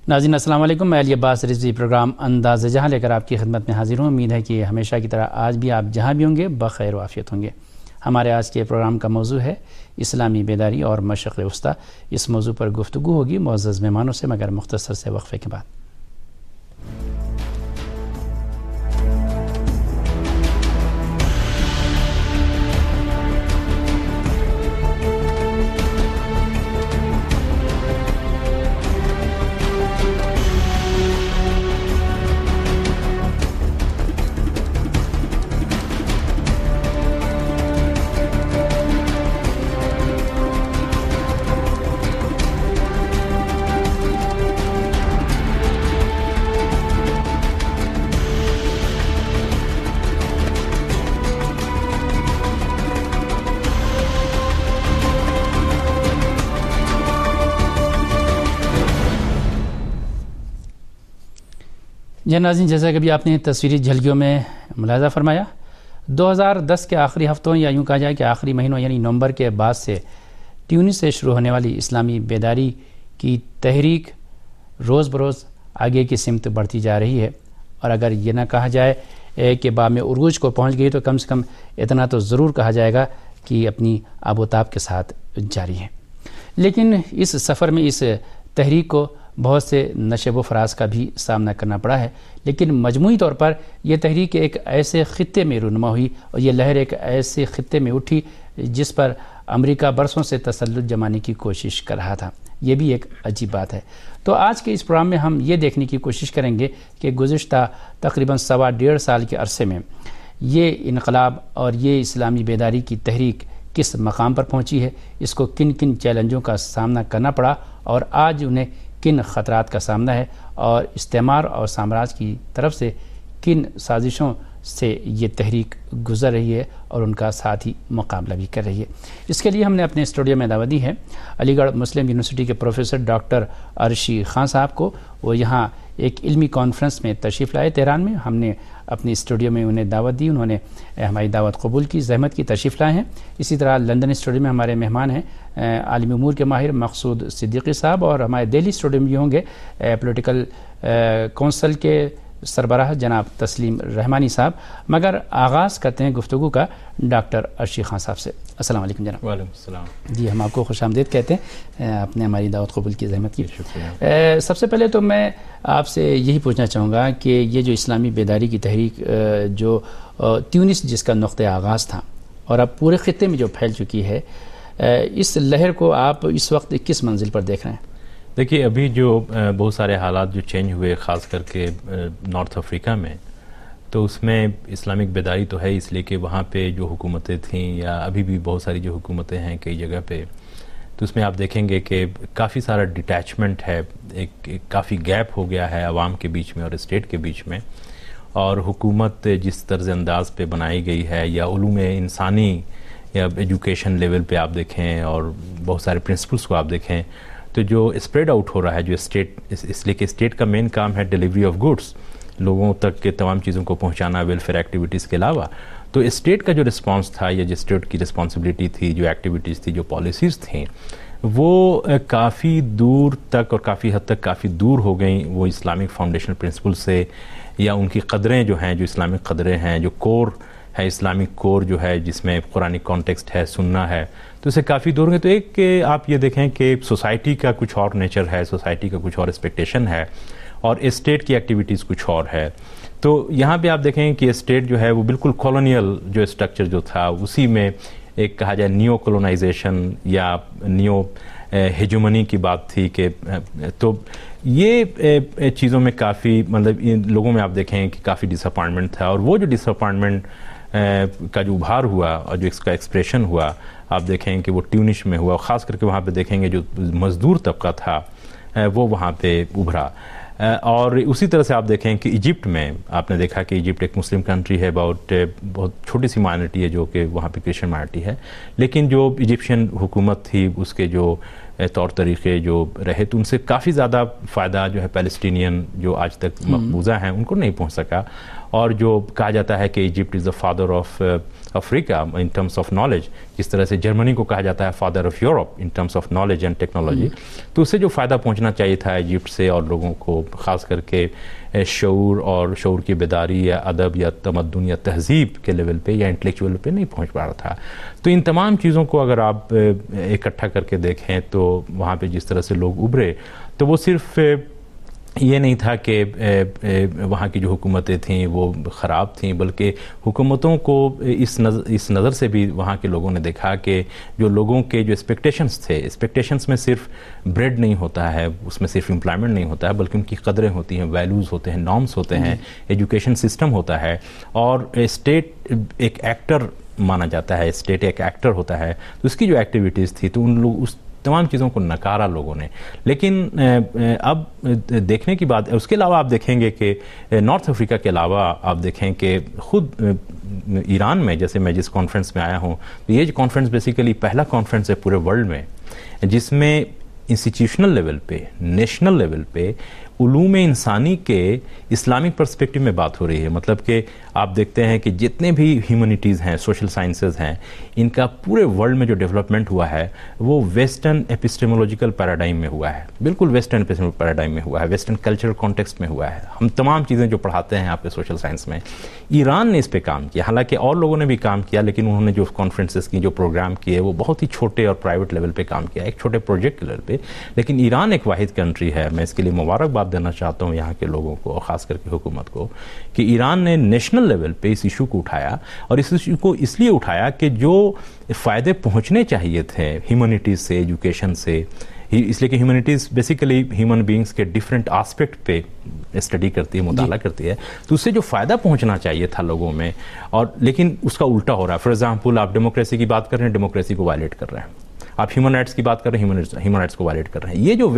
ناظرین السلام علیکم، میں علی عباس رضوی پروگرام انداز جہاں لے کر آپ کی خدمت میں حاضر ہوں۔ امید ہے کہ ہمیشہ کی طرح آج بھی آپ جہاں بھی ہوں گے بخیر و عافیت ہوں گے۔ ہمارے آج کے پروگرام کا موضوع ہے اسلامی بیداری اور مشرق وسطیٰ۔ اس موضوع پر گفتگو ہوگی معزز مہمانوں سے، مگر مختصر سے وقفے کے بعد۔ ناظرین، جیسا کہ ابھی آپ نے تصویری جھلکیوں میں ملاحظہ فرمایا، 2010 کے آخری ہفتوں یا یوں کہا جائے کہ آخری مہینوں یعنی نومبر کے بعد سے ٹیونس سے شروع ہونے والی اسلامی بیداری کی تحریک روز بروز آگے کی سمت بڑھتی جا رہی ہے، اور اگر یہ نہ کہا جائے کہ بام عروج کو پہنچ گئی تو کم سے کم اتنا تو ضرور کہا جائے گا کہ اپنی آب و تاب کے ساتھ جاری ہے۔ لیکن اس سفر میں اس تحریک کو بہت سے نشیب و فراز کا بھی سامنا کرنا پڑا ہے، لیکن مجموعی طور پر یہ تحریک ایک ایسے خطے میں رونما ہوئی اور یہ لہر ایک ایسے خطے میں اٹھی جس پر امریکہ برسوں سے تسلط جمانے کی کوشش کر رہا تھا۔ یہ بھی ایک عجیب بات ہے۔ تو آج کے اس پروگرام میں ہم یہ دیکھنے کی کوشش کریں گے کہ گزشتہ تقریباً 1.5 سال کے عرصے میں یہ انقلاب اور یہ اسلامی بیداری کی تحریک کس مقام پر پہنچی ہے، اس کو کن کن چیلنجوں کا سامنا کرنا پڑا اور آج انہیں کن خطرات کا سامنا ہے، اور استعمار اور سامراج کی طرف سے کن سازشوں سے یہ تحریک گزر رہی ہے اور ان کا ساتھ ہی مقابلہ بھی کر رہی ہے۔ اس کے لیے ہم نے اپنے اسٹوڈیو میں دعوت دی ہے علی گڑھ مسلم یونیورسٹی کے پروفیسر ڈاکٹر عرشی خان صاحب کو۔ وہ یہاں ایک علمی کانفرنس میں تشریف لائے تہران میں، ہم نے اپنی اسٹوڈیو میں انہیں دعوت دی، انہوں نے ہماری دعوت قبول کی، زحمت کی، تشریف لائے ہیں۔ اسی طرح لندن اسٹوڈیو میں ہمارے مہمان ہیں عالمی امور کے ماہر مقصود صدیقی صاحب، اور ہمارے دہلی اسٹوڈیو میں بھی ہوں گے پولیٹیکل کونسل کے سربراہ جناب تسلیم رحمانی صاحب۔ مگر آغاز کرتے ہیں گفتگو کا ڈاکٹر عرشی خان صاحب سے۔ السلام علیکم جناب۔ وعلیکم السلام جی، ہم آپ کو خوش آمدید کہتے ہیں، آپ نے ہماری دعوت قبول کی، زحمت کی، شکریہ۔ سب سے پہلے تو میں آپ سے یہی پوچھنا چاہوں گا کہ یہ جو اسلامی بیداری کی تحریک جو تیونس جس کا نقطۂ آغاز تھا اور اب پورے خطے میں جو پھیل چکی ہے، اس لہر کو آپ اس وقت کس منزل پر دیکھ رہے ہیں؟ دیکھیے، ابھی جو بہت سارے حالات جو چینج ہوئے، خاص کر کے نارتھ افریقہ میں، تو اس میں اسلامک بیداری تو ہے، اس لیے کہ وہاں پہ جو حکومتیں تھیں یا ابھی بھی بہت ساری جو حکومتیں ہیں کئی جگہ پہ، تو اس میں آپ دیکھیں گے کہ کافی سارا ڈیٹیچمنٹ ہے، ایک کافی گیپ ہو گیا ہے عوام کے بیچ میں اور اسٹیٹ کے بیچ میں، اور حکومت جس طرز انداز پہ بنائی گئی ہے یا علوم انسانی یا ایجوکیشن لیول پہ آپ دیکھیں اور بہت سارے پرنسپلس کو آپ دیکھیں، تو جو اسپریڈ آؤٹ ہو رہا ہے جو اسٹیٹ، اس لیے کہ اسٹیٹ کا مین کام ہے ڈیلیوری آف گڈس، لوگوں تک کے تمام چیزوں کو پہنچانا ویلفیئر ایکٹیویٹیز کے علاوہ، تو اسٹیٹ کا جو رسپانس تھا یا جو اسٹیٹ کی رسپانسبلٹی تھی، جو ایکٹیویٹیز تھی، جو پالیسیز تھیں، وہ کافی دور تک اور کافی حد تک کافی دور ہو گئیں وہ اسلامک فاؤنڈیشنل پرنسپل سے، یا ان کی قدریں جو ہیں، جو اسلامک قدریں ہیں، جو کور ہے، اسلامک کور جو ہے جس میں قرآنی کانٹیکسٹ ہے، سننا ہے، تو اسے کافی دور گئے۔ تو ایک کہ آپ یہ دیکھیں کہ سوسائٹی کا کچھ اور نیچر ہے، سوسائٹی کا کچھ اور ایکسپیکٹیشن ہے، اور اسٹیٹ کی ایکٹیویٹیز کچھ اور ہے۔ تو یہاں پہ آپ دیکھیں کہ اسٹیٹ جو ہے وہ بالکل کالونیل جو اسٹرکچر جو تھا اسی میں ایک کہا جائے نیو کولونائزیشن یا نیو ہیجومنی کی بات تھی کہ تو یہ چیزوں میں کافی مطلب ان لوگوں میں آپ دیکھیں کہ کافی ڈس اپوائنٹمنٹ تھا، اور وہ جو ڈس اپوائنٹمنٹ کا جو ابھار ہوا اور جو اس کا ایکسپریشن ہوا، آپ دیکھیں کہ وہ ٹیونس میں ہوا، خاص کر کے وہاں پہ دیکھیں گے جو مزدور طبقہ تھا وہ وہاں پہ ابھرا۔ اور اسی طرح سے آپ دیکھیں کہ ایجپٹ میں آپ نے دیکھا کہ ایجپٹ ایک مسلم کنٹری ہے، بہت چھوٹی سی مائنورٹی ہے جو کہ وہاں پہ کرسچن مائنورٹی ہے، لیکن جو ایجپشین حکومت تھی اس کے جو طور طریقے جو رہے تو ان سے کافی زیادہ فائدہ جو ہے پیلسٹینین جو آج تک مقبوضہ ہیں ان کو نہیں پہنچ سکا، اور جو کہا جاتا ہے کہ Egypt is the father of Africa in terms of knowledge, جس طرح سے جرمنی کو کہا جاتا ہے father of Europe in terms of knowledge and technology, تو اس سے جو فائدہ پہنچنا چاہیے تھا ایجپٹ سے اور لوگوں کو، خاص کر کے شعور اور شعور کی بیداری یا ادب یا تمدن یا تہذیب کے لیول پہ یا انٹلیکچوئل پہ نہیں پہنچ پا رہا تھا. تو ان تمام چیزوں کو اگر آپ اکٹھا کر کے دیکھیں تو وہاں پہ جس طرح سے لوگ ابھرے، تو وہ صرف یہ نہیں تھا کہ وہاں کی جو حکومتیں تھیں وہ خراب تھیں، بلکہ حکومتوں کو اس نظر سے بھی وہاں کے لوگوں نے دیکھا کہ جو لوگوں کے جو ایکسپیکٹیشنز تھے، ایکسپیکٹیشنز میں صرف بریڈ نہیں ہوتا ہے، اس میں صرف امپلائمنٹ نہیں ہوتا ہے، بلکہ ان کی قدریں ہوتی ہیں، ویلیوز ہوتے ہیں، نارمز ہوتے ہیں، ایجوکیشن سسٹم ہوتا ہے، اور اسٹیٹ ایک ایکٹر مانا جاتا ہے، اسٹیٹ ایک ایکٹر ہوتا ہے. تو اس کی جو ایکٹیویٹیز تھی تو ان لوگ اس تمام چیزوں کو نکارا لوگوں نے. لیکن اب دیکھنے کی بات، اس کے علاوہ آپ دیکھیں گے کہ نارتھ افریقہ کے علاوہ آپ دیکھیں کہ خود ایران میں، جیسے میں جس کانفرنس میں آیا ہوں، یہ کانفرنس بیسیکلی پہلا کانفرنس ہے پورے ورلڈ میں جس میں انسٹیٹیوشنل لیول پہ، نیشنل لیول پہ علوم انسانی کے اسلامک پرسپیکٹو میں بات ہو رہی ہے. مطلب کہ آپ دیکھتے ہیں کہ جتنے بھی ہیومنٹیز ہیں، سوشل سائنسز ہیں، ان کا پورے ورلڈ میں جو ڈیولپمنٹ ہوا ہے وہ ویسٹرن ایپسٹیمولوجیکل پیراڈائم میں ہوا ہے، بالکل ویسٹرن ایپسٹیمولوجیکل پیراڈائم میں ہوا ہے، ویسٹرن کلچرل کانٹیکسٹ میں ہوا ہے. ہم تمام چیزیں جو پڑھاتے ہیں آپ کے سوشل سائنس میں، ایران نے اس پہ کام کیا. حالانکہ اور لوگوں نے بھی کام کیا، لیکن انہوں نے جو کانفرنسز کی، جو پروگرام کیے، وہ بہت ہی چھوٹے اور پرائیویٹ لیول پہ کام کیا، ایک چھوٹے پروجیکٹ کے لیول پہ. لیکن ایران ایک واحد کنٹری ہے، میں اس کے لیے مبارکباد دینا چاہتا ہوں یہاں کے لوگوں کو اور خاص کر کے حکومت کو، کہ ایران نے نیشنل لیول پہ اس ایشو کو اٹھایا. اور اس ایشو کو اس لیے اٹھایا کہ جو فائدے پہنچنے چاہیے تھے ہیومنٹیز سے، ایجوکیشن سے، اس لیے کہ ہیومنٹیز بیسیکلی ہیومن بینگز کے ڈفرینٹ آسپیکٹ پہ اسٹڈی کرتی ہے، مطالعہ کرتی ہے، تو اس سے جو فائدہ پہنچنا چاہیے تھا لوگوں میں، اور لیکن اس کا الٹا ہو رہا ہے. فار ایگزامپل آپ ڈیموکریسی کی بات کر رہے ہیں، ڈیموکریسی کو وائلیٹ کر رہے ہیں. آپ ہیومن رائٹس کی بات کر رہے ہیں، ہیومن رائٹس کو وائلیٹ کر رہے ہیں. یہ جو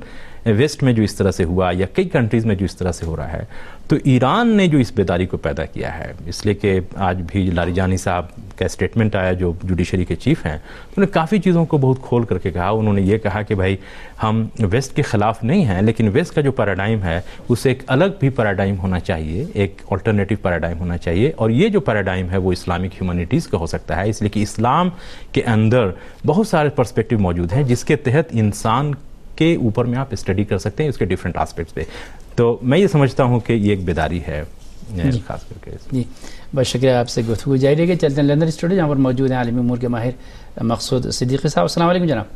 ویسٹ میں جو اس طرح سے ہوا، یا کئی کنٹریز میں جو اس طرح سے ہو رہا ہے، تو ایران نے جو اس بیداری کو پیدا کیا ہے، اس لیے کہ آج بھی لاریجانی صاحب کا اسٹیٹمنٹ آیا جو جوڈیشری کے چیف ہیں، انہوں نے کافی چیزوں کو بہت کھول کر کے کہا. انہوں نے یہ کہا کہ بھائی ہم ویسٹ کے خلاف نہیں ہیں، لیکن ویسٹ کا جو پیراڈائم ہے اسے ایک الگ بھی پیراڈائم ہونا چاہیے، ایک آلٹرنیٹیو پیراڈائم ہونا چاہیے. اور یہ جو پیراڈائم ہے وہ اسلامک ہیومنٹیز کا ہو سکتا ہے، اس لیے کہ اسلام کے اندر بہت سارے پرسپیکٹیو موجود ہیں جس کے تحت انسان کے اوپر میں آپ اسٹڈی کر سکتے ہیں، اس کے ڈفرینٹ آسپیکٹس پہ. تو میں یہ سمجھتا ہوں کہ یہ ایک بیداری ہے خاص کر کے. جی بہت شکریہ، آپ سے گفتگو جاری رہے گی. چلتے ہیں لندن اسٹوڈیو، جہاں پر موجود ہیں عالمی امور کے ماہر مقصود صدیقی صاحب. السلام علیکم جناب.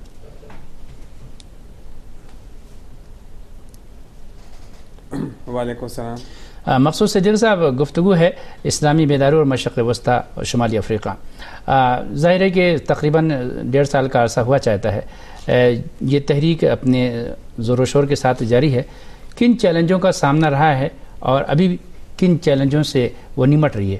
وعلیکم السلام. مقصود صدیقی صاحب، گفتگو ہے اسلامی بیداری اور مشرق وسطیٰ اور شمالی افریقہ. ظاہر ہے کہ تقریباً 1.5 سال کا عرصہ ہوا چاہتا ہے یہ تحریک اپنے زور و شور کے ساتھ جاری ہے. کن چیلنجوں کا سامنا رہا ہے اور ابھی کن چیلنجوں سے وہ نمٹ رہی ہے؟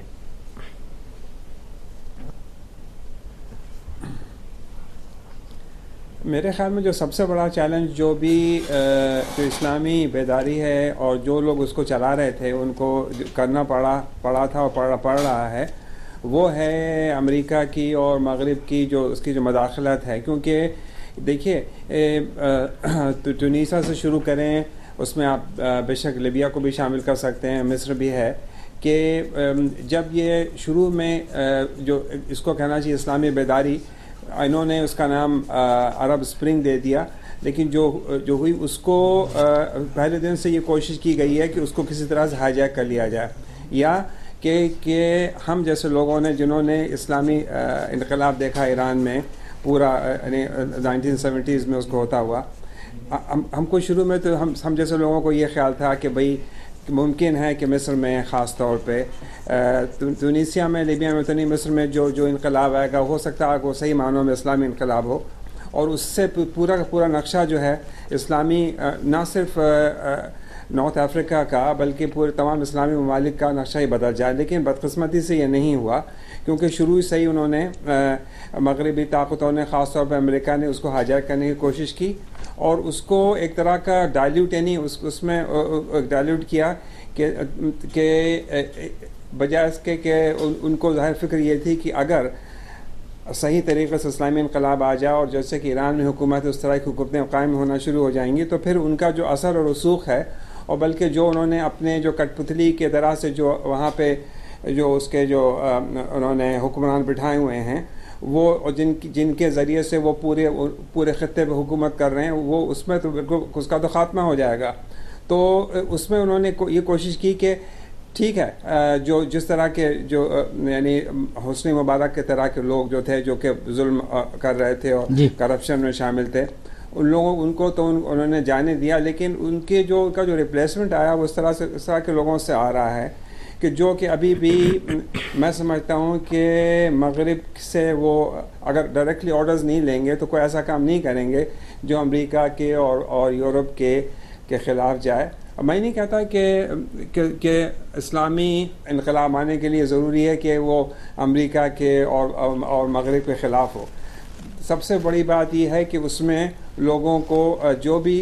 میرے خیال میں جو سب سے بڑا چیلنج جو اسلامی بیداری ہے اور جو لوگ اس کو چلا رہے تھے ان کو کرنا پڑا تھا اور پڑ رہا ہے، وہ ہے امریکہ کی اور مغرب کی جو اس کی جو مداخلت ہے. کیونکہ دیکھیے ٹونیسا سے شروع کریں، اس میں آپ بے شک لیبیا کو بھی شامل کر سکتے ہیں، مصر بھی ہے، کہ جب یہ شروع میں جو اس کو کہنا چاہیے اسلامی بیداری، انہوں نے اس کا نام عرب اسپرنگ دے دیا، لیکن جو ہوئی اس کو پہلے دن سے یہ کوشش کی گئی ہے کہ اس کو کسی طرح سے ہائی جیک کر لیا جائے، یا کہ ہم جیسے لوگوں نے جنہوں نے اسلامی انقلاب دیکھا ایران میں پورا 1970s میں اس کو ہوتا ہوا، ہم کو شروع میں تو ہم جیسے لوگوں کو یہ خیال تھا کہ بھئی ممکن ہے کہ مصر میں خاص طور پہ تونسیا میں، لیبیا میں تو نہیں، مصر میں جو انقلاب آئے گا ہو سکتا ہے کہ وہ صحیح معنوں میں اسلامی انقلاب ہو، اور اس سے پورا کا پورا نقشہ جو ہے اسلامی نہ صرف نارتھ افریقہ کا بلکہ پورے تمام اسلامی ممالک کا نقشہ ہی بدل جائے. لیکن بدقسمتی سے یہ نہیں ہوا، کیونکہ شروع سے ہی انہوں نے مغربی طاقتوں نے، خاص طور پہ امریکہ نے، اس کو ہائیجیک کرنے کی کوشش کی اور اس کو ایک طرح کا ڈائلیوٹ، یعنی اس میں ڈائلیوٹ کیا کہ بجائے اس کے کہ ان کو ظاہر فکر یہ تھی کہ اگر صحیح طریقے سے اسلامی انقلاب آ جائے اور جیسے کہ ایران میں حکومت اس طرح کی حکومتیں قائم ہونا شروع ہو جائیں گی تو پھر ان کا جو اثر اور رسوخ ہے اور بلکہ جو انہوں نے اپنے جو کٹ پتلی کے طرح سے جو وہاں پہ جو اس کے جو انہوں نے حکمران بٹھائے ہوئے ہیں وہ جن کے ذریعے سے وہ پورے خطے پہ حکومت کر رہے ہیں، وہ اس میں تو بالکل اس کا تو خاتمہ ہو جائے گا. تو اس میں انہوں نے یہ کوشش کی کہ ٹھیک ہے جو جس طرح کے جو یعنی حسنی مبارک کے طرح کے لوگ جو تھے جو کہ ظلم کر رہے تھے اور کرپشن میں شامل تھے، ان کو تو انہوں نے جانے دیا، لیکن ان کا جو ریپلیسمنٹ آیا وہ اس طرح کے لوگوں سے آ رہا ہے کہ جو کہ ابھی بھی میں سمجھتا ہوں کہ مغرب سے وہ اگر ڈائریکٹلی آرڈرز نہیں لیں گے تو کوئی ایسا کام نہیں کریں گے جو امریکہ کے اور یورپ کے خلاف جائے. میں نہیں کہتا کہ اسلامی انقلاب آنے کے لیے ضروری ہے کہ وہ امریکہ کے اور مغرب کے خلاف ہو. سب سے بڑی بات یہ ہے کہ اس میں لوگوں کو جو بھی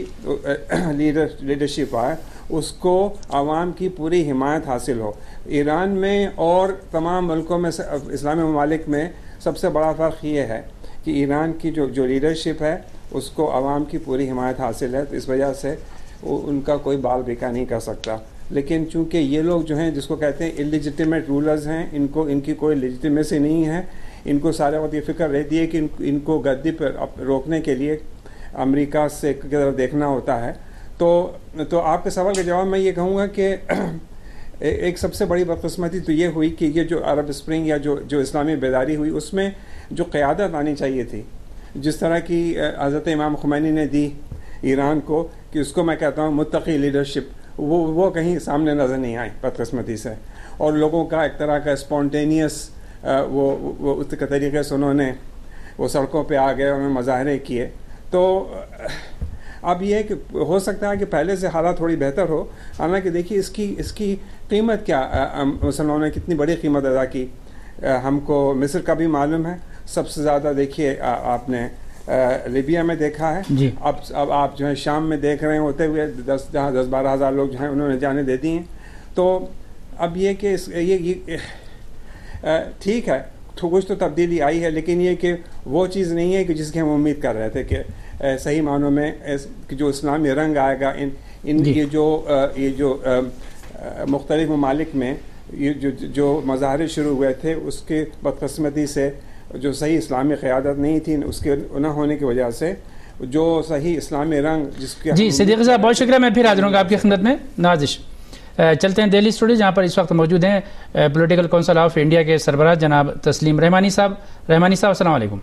لیڈرشپ آئے اس کو عوام کی پوری حمایت حاصل ہو. ایران میں اور تمام ملکوں میں اسلامی ممالک میں سب سے بڑا فرق یہ ہے کہ ایران کی جو لیڈرشپ ہے اس کو عوام کی پوری حمایت حاصل ہے، تو اس وجہ سے ان کا کوئی بال بیکا نہیں کر سکتا. لیکن چونکہ یہ لوگ جو ہیں جس کو کہتے ہیں اللیجیٹیمیٹ رولرز ہیں، ان کی کوئی لیجیٹیمیسی نہیں ہے. ان کو سارے وقت یہ فکر رہتی ہے کہ ان کو گدی پر روکنے کے لیے امریکہ سے کی طرف دیکھنا ہوتا ہے. تو آپ کے سوال کے جواب میں یہ کہوں گا کہ ایک سب سے بڑی بدقسمتی تو یہ ہوئی کہ یہ جو عرب اسپرنگ یا جو اسلامی بیداری ہوئی اس میں جو قیادت آنی چاہیے تھی، جس طرح کی حضرت امام خمینی نے دی ایران کو، کہ اس کو میں کہتا ہوں متقی لیڈرشپ، وہ کہیں سامنے نظر نہیں آئی بدقسمتی سے. اور لوگوں کا ایک طرح کا اسپونٹینیس وہ اس کے طریقے سے انہوں نے وہ سڑکوں پہ آ گئے، انہوں نے مظاہرے کیے. تو اب یہ کہ ہو سکتا ہے کہ پہلے سے حالات تھوڑی بہتر ہو، حالانکہ دیکھیے اس کی قیمت کیا، مسلمانوں نے کتنی بڑی قیمت ادا کی. ہم کو مصر کا بھی معلوم ہے، سب سے زیادہ دیکھیے آپ نے لیبیا میں دیکھا ہے. جی. اب آپ جو ہے شام میں دیکھ رہے ہیں ہوتے ہوئے 10-12 ہزار لوگ جو ہیں انہوں نے جانے دے دی ہیں. تو اب یہ کہ یہ ٹھیک ہے کچھ تو تبدیلی آئی ہے، لیکن یہ کہ وہ چیز نہیں ہے کہ جس کی ہم امید کر رہے تھے کہ صحیح معنوں میں جو اسلامی رنگ آئے گا یہ جو مختلف ممالک میں یہ جو مظاہرے شروع ہوئے تھے اس کے بدقسمتی سے جو صحیح اسلامی قیادت نہیں تھی، اس کے نہ ہونے کی وجہ سے جو صحیح اسلامی رنگ جس کے. جی صدیق صاحب بہت شکریہ، میں پھر حاضر ہوں گا آپ کی خدمت میں. نازش چلتے ہیں دہلی اسٹوڈیو جہاں پر اس وقت موجود ہیں پولیٹیکل کونسل آف انڈیا کے سربراہ جناب تسلیم رحمانی صاحب. رحمانی صاحب السلام علیکم.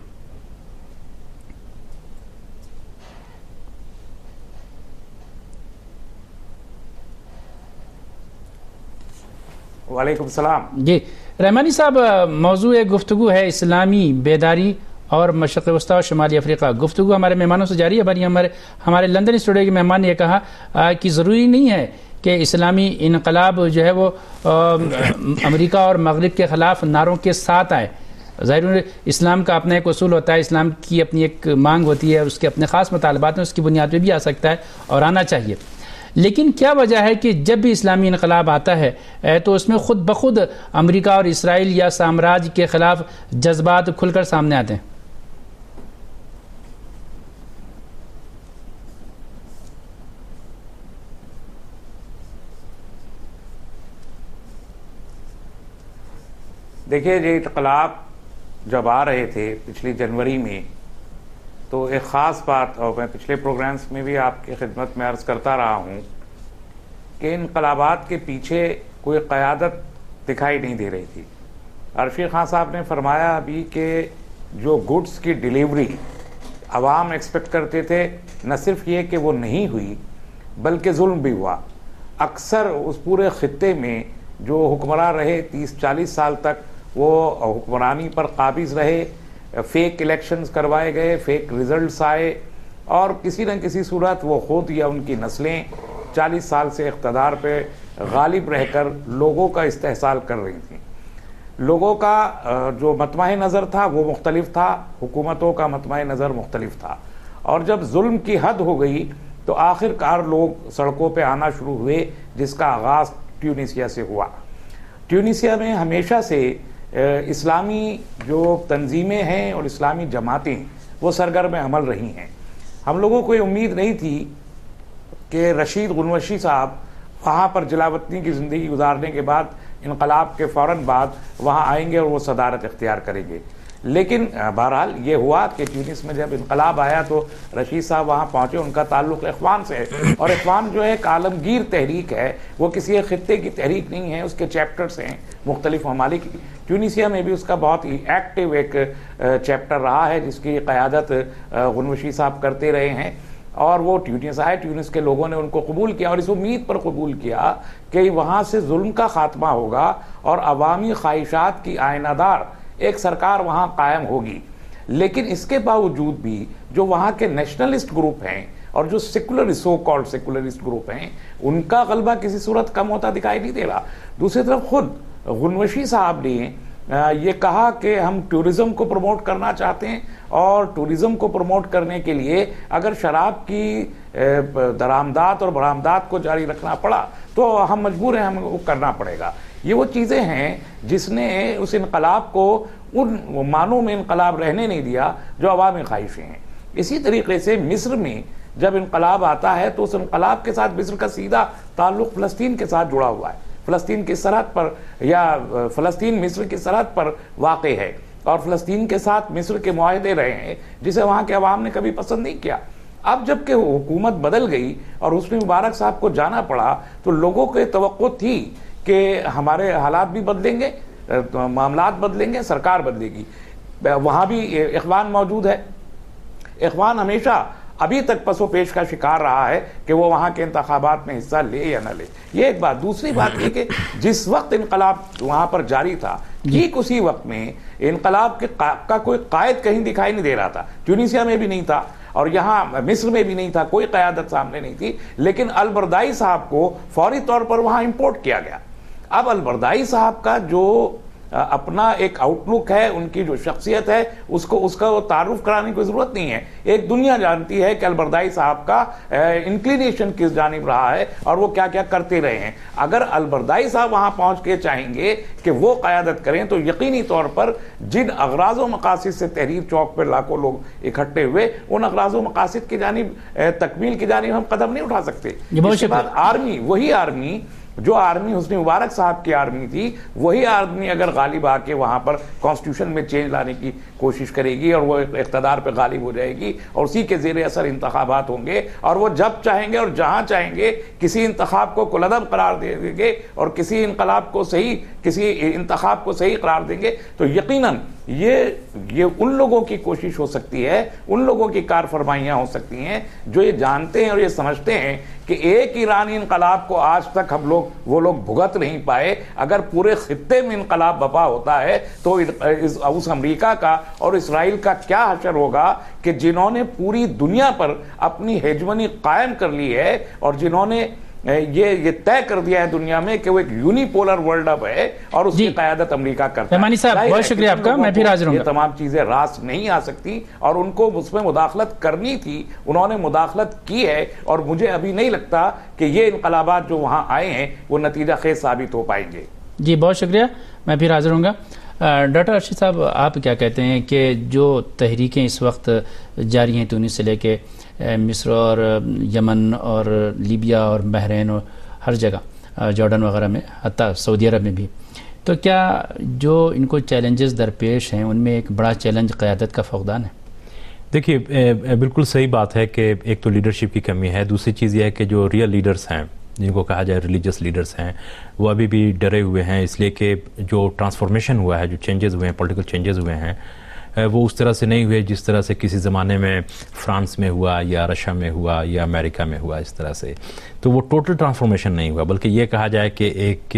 وعلیکم السلام. جی رحمانی صاحب، موضوع گفتگو ہے اسلامی بیداری اور مشرق وسطیٰ اور شمالی افریقہ. گفتگو ہمارے مہمانوں سے جاری ہے. ہمارے لندن اسٹوڈیو کے مہمان نے یہ کہا کہ ضروری نہیں ہے کہ اسلامی انقلاب جو ہے وہ امریکہ اور مغرب کے خلاف نعروں کے ساتھ آئے. ظاہر اسلام کا اپنا ایک اصول ہوتا ہے، اسلام کی اپنی ایک مانگ ہوتی ہے، اس کے اپنے خاص مطالبات ہیں، اس کی بنیاد پہ بھی آ سکتا ہے اور آنا چاہیے. لیکن کیا وجہ ہے کہ جب بھی اسلامی انقلاب آتا ہے تو اس میں خود بخود امریکہ اور اسرائیل یا سامراج کے خلاف جذبات کھل کر سامنے آتے ہیں؟ دیکھیے یہ انقلاب جب آ رہے تھے پچھلی جنوری میں تو ایک خاص بات، اور میں پچھلے پروگرامز میں بھی آپ کی خدمت میں عرض کرتا رہا ہوں کہ انقلابات کے پیچھے کوئی قیادت دکھائی نہیں دے رہی تھی. رفیق خان صاحب نے فرمایا ابھی کہ جو گڈس کی ڈیلیوری عوام ایکسپیکٹ کرتے تھے، نہ صرف یہ کہ وہ نہیں ہوئی بلکہ ظلم بھی ہوا. اکثر اس پورے خطے میں جو حکمراں رہے 30-40 سال تک وہ حکمرانی پر قابض رہے، فیک الیکشنز کروائے گئے، فیک ریزلٹس آئے، اور کسی نہ کسی صورت وہ خود یا ان کی نسلیں 40 سال سے اقتدار پہ غالب رہ کر لوگوں کا استحصال کر رہی تھیں. لوگوں کا جو مطمع نظر تھا وہ مختلف تھا، حکومتوں کا مطمع نظر مختلف تھا. اور جب ظلم کی حد ہو گئی تو آخر کار لوگ سڑکوں پہ آنا شروع ہوئے، جس کا آغاز ٹیونیسیا سے ہوا. ٹیونیسیا میں ہمیشہ سے اسلامی جو تنظیمیں ہیں اور اسلامی جماعتیں وہ سرگرم عمل رہی ہیں. ہم لوگوں کو یہ امید نہیں تھی کہ رشید غنوشی صاحب وہاں پر جلاوطنی کی زندگی گزارنے کے بعد انقلاب کے فوراً بعد وہاں آئیں گے اور وہ صدارت اختیار کریں گے. لیکن بہرحال یہ ہوا کہ تیونس میں جب انقلاب آیا تو رشید صاحب وہاں پہنچے. ان کا تعلق اخوان سے ہے اور اخوان جو ہے ایک عالمگیر تحریک ہے, وہ کسی ایک خطے کی تحریک نہیں ہے, اس کے چیپٹرز ہیں مختلف ممالک. ٹیونسیا میں بھی اس کا بہت ہی ایکٹیو ایک چیپٹر رہا ہے جس کی قیادت غنوشی صاحب کرتے رہے ہیں, اور وہ ٹیونس آئے. ٹیونس کے لوگوں نے ان کو قبول کیا اور اس امید پر قبول کیا کہ وہاں سے ظلم کا خاتمہ ہوگا اور عوامی خواہشات کی آئینہ دار ایک سرکار وہاں قائم ہوگی. لیکن اس کے باوجود بھی جو وہاں کے نیشنلسٹ گروپ ہیں اور جو secular so called secularist group ہیں, ان کا غلبہ کسی صورت کم ہوتا دکھائی نہیں دے رہا. دوسری طرف خود غنوشی صاحب نے یہ کہا کہ ہم ٹورزم کو پروموٹ کرنا چاہتے ہیں, اور ٹورزم کو پروموٹ کرنے کے لیے اگر شراب کی درآمدات اور برآمدات کو جاری رکھنا پڑا تو ہم مجبور ہیں, ہمیں وہ کرنا پڑے گا. یہ وہ چیزیں ہیں جس نے اس انقلاب کو ان معنوں میں انقلاب رہنے نہیں دیا جو عوامی خواہشیں ہیں. اسی طریقے سے مصر میں جب انقلاب آتا ہے تو اس انقلاب کے ساتھ مصر کا سیدھا تعلق فلسطین کے ساتھ جڑا ہوا ہے. فلسطین کی سرحد پر, یا فلسطین مصر کی سرحد پر واقع ہے, اور فلسطین کے ساتھ مصر کے معاہدے رہے ہیں جسے وہاں کے عوام نے کبھی پسند نہیں کیا. اب جب کہ حکومت بدل گئی اور حسنی مبارک صاحب کو جانا پڑا تو لوگوں کو توقع تھی کہ ہمارے حالات بھی بدلیں گے, معاملات بدلیں گے, سرکار بدلے گی. وہاں بھی اخوان موجود ہے. اخوان ہمیشہ ابھی تک پس و پیش کا شکار رہا ہے کہ وہ وہاں کے انتخابات میں حصہ لے یا نہ لے. یہ ایک بات. دوسری بات یہ کہ جس وقت انقلاب وہاں پر جاری تھا ٹھیک اسی وقت میں انقلاب کا کوئی قائد کہیں دکھائی نہیں دے رہا تھا. ٹیونسیا میں بھی نہیں تھا اور یہاں مصر میں بھی نہیں تھا, کوئی قیادت سامنے نہیں تھی. لیکن البردائی صاحب کو فوری طور پر وہاں امپورٹ کیا گیا. اب البردائی صاحب کا جو اپنا ایک آؤٹ لک ہے, ان کی جو شخصیت ہے, اس کا وہ تعارف کرانے کی ضرورت نہیں ہے. ایک دنیا جانتی ہے کہ البردائی صاحب کا انکلینیشن کس جانب رہا ہے اور وہ کیا کیا کرتے رہے ہیں. اگر البردائی صاحب وہاں پہنچ کے چاہیں گے کہ وہ قیادت کریں تو یقینی طور پر جن اغراض و مقاصد سے تحریر چوک پر لاکھوں لوگ اکٹھے ہوئے, ان اغراض و مقاصد کی جانب, تکمیل کی جانب ہم قدم نہیں اٹھا سکتے. اس کے بعد آرمی, وہی آرمی جو آرمی حسنی مبارک صاحب کی آرمی تھی, وہی آرمی اگر غالب آ کے وہاں پر کانسٹیٹیوشن میں چینج لانے کی کوشش کرے گی اور وہ اقتدار پہ غالب ہو جائے گی اور اسی کے زیر اثر انتخابات ہوں گے, اور وہ جب چاہیں گے اور جہاں چاہیں گے کسی انتخاب کو کلعدم قرار دے دیں گے اور کسی انتخاب کو صحیح قرار دیں گے, تو یقیناً یہ ان لوگوں کی کوشش ہو سکتی ہے, ان لوگوں کی کار فرمائیاں ہو سکتی ہیں جو یہ جانتے ہیں اور یہ سمجھتے ہیں کہ ایک ایرانی انقلاب کو آج تک وہ لوگ بھگت نہیں پائے. اگر پورے خطے میں انقلاب بپا ہوتا ہے تو اس امریکا کا اور اسرائیل کا کیا حشر ہوگا کہ جنہوں نے پوری دنیا پر اپنی ہیجمنی قائم کر لی ہے اور جنہوں نے یہ طے کر دیا ہے دنیا میں کہ وہ ایک یونی پولر ورلڈ اب ہے اور اس کی قیادت امریکہ کرتا ہے. رحمانی صاحب بہت شکریہ آپ کا, میں پھر حاضر ہوں گا. یہ تمام چیزیں راست نہیں آ سکتی اور ان کو اس میں مداخلت کرنی تھی, انہوں نے مداخلت کی ہے, اور مجھے ابھی نہیں لگتا کہ یہ انقلابات جو وہاں آئے ہیں وہ نتیجہ خیز ثابت ہو پائیں گے. جی بہت شکریہ, میں پھر حاضر ہوں گا. ڈاکٹر ارشد صاحب, آپ کیا کہتے ہیں کہ جو تحریکیں اس وقت جاری ہیں تونس سے لے کے مصر اور یمن اور لیبیا اور بحرین اور ہر جگہ, جارڈن وغیرہ میں, حتیٰ سعودی عرب میں بھی, تو کیا جو ان کو چیلنجز درپیش ہیں ان میں ایک بڑا چیلنج قیادت کا فقدان ہے؟ دیکھیے بالکل صحیح بات ہے کہ ایک تو لیڈرشپ کی کمی ہے. دوسری چیز یہ ہے کہ جو ریئل لیڈرز ہیں, جن کو کہا جائے ریلیجس لیڈرز ہیں, وہ ابھی بھی ڈرے ہوئے ہیں, اس لیے کہ جو ٹرانسفارمیشن ہوا ہے, جو چینجز ہوئے ہیں, پولیٹیکل چینجز ہوئے ہیں, وہ اس طرح سے نہیں ہوئے جس طرح سے کسی زمانے میں فرانس میں ہوا یا رشیا میں ہوا یا امریکہ میں ہوا. اس طرح سے تو وہ ٹوٹل ٹرانسفارمیشن نہیں ہوا, بلکہ یہ کہا جائے کہ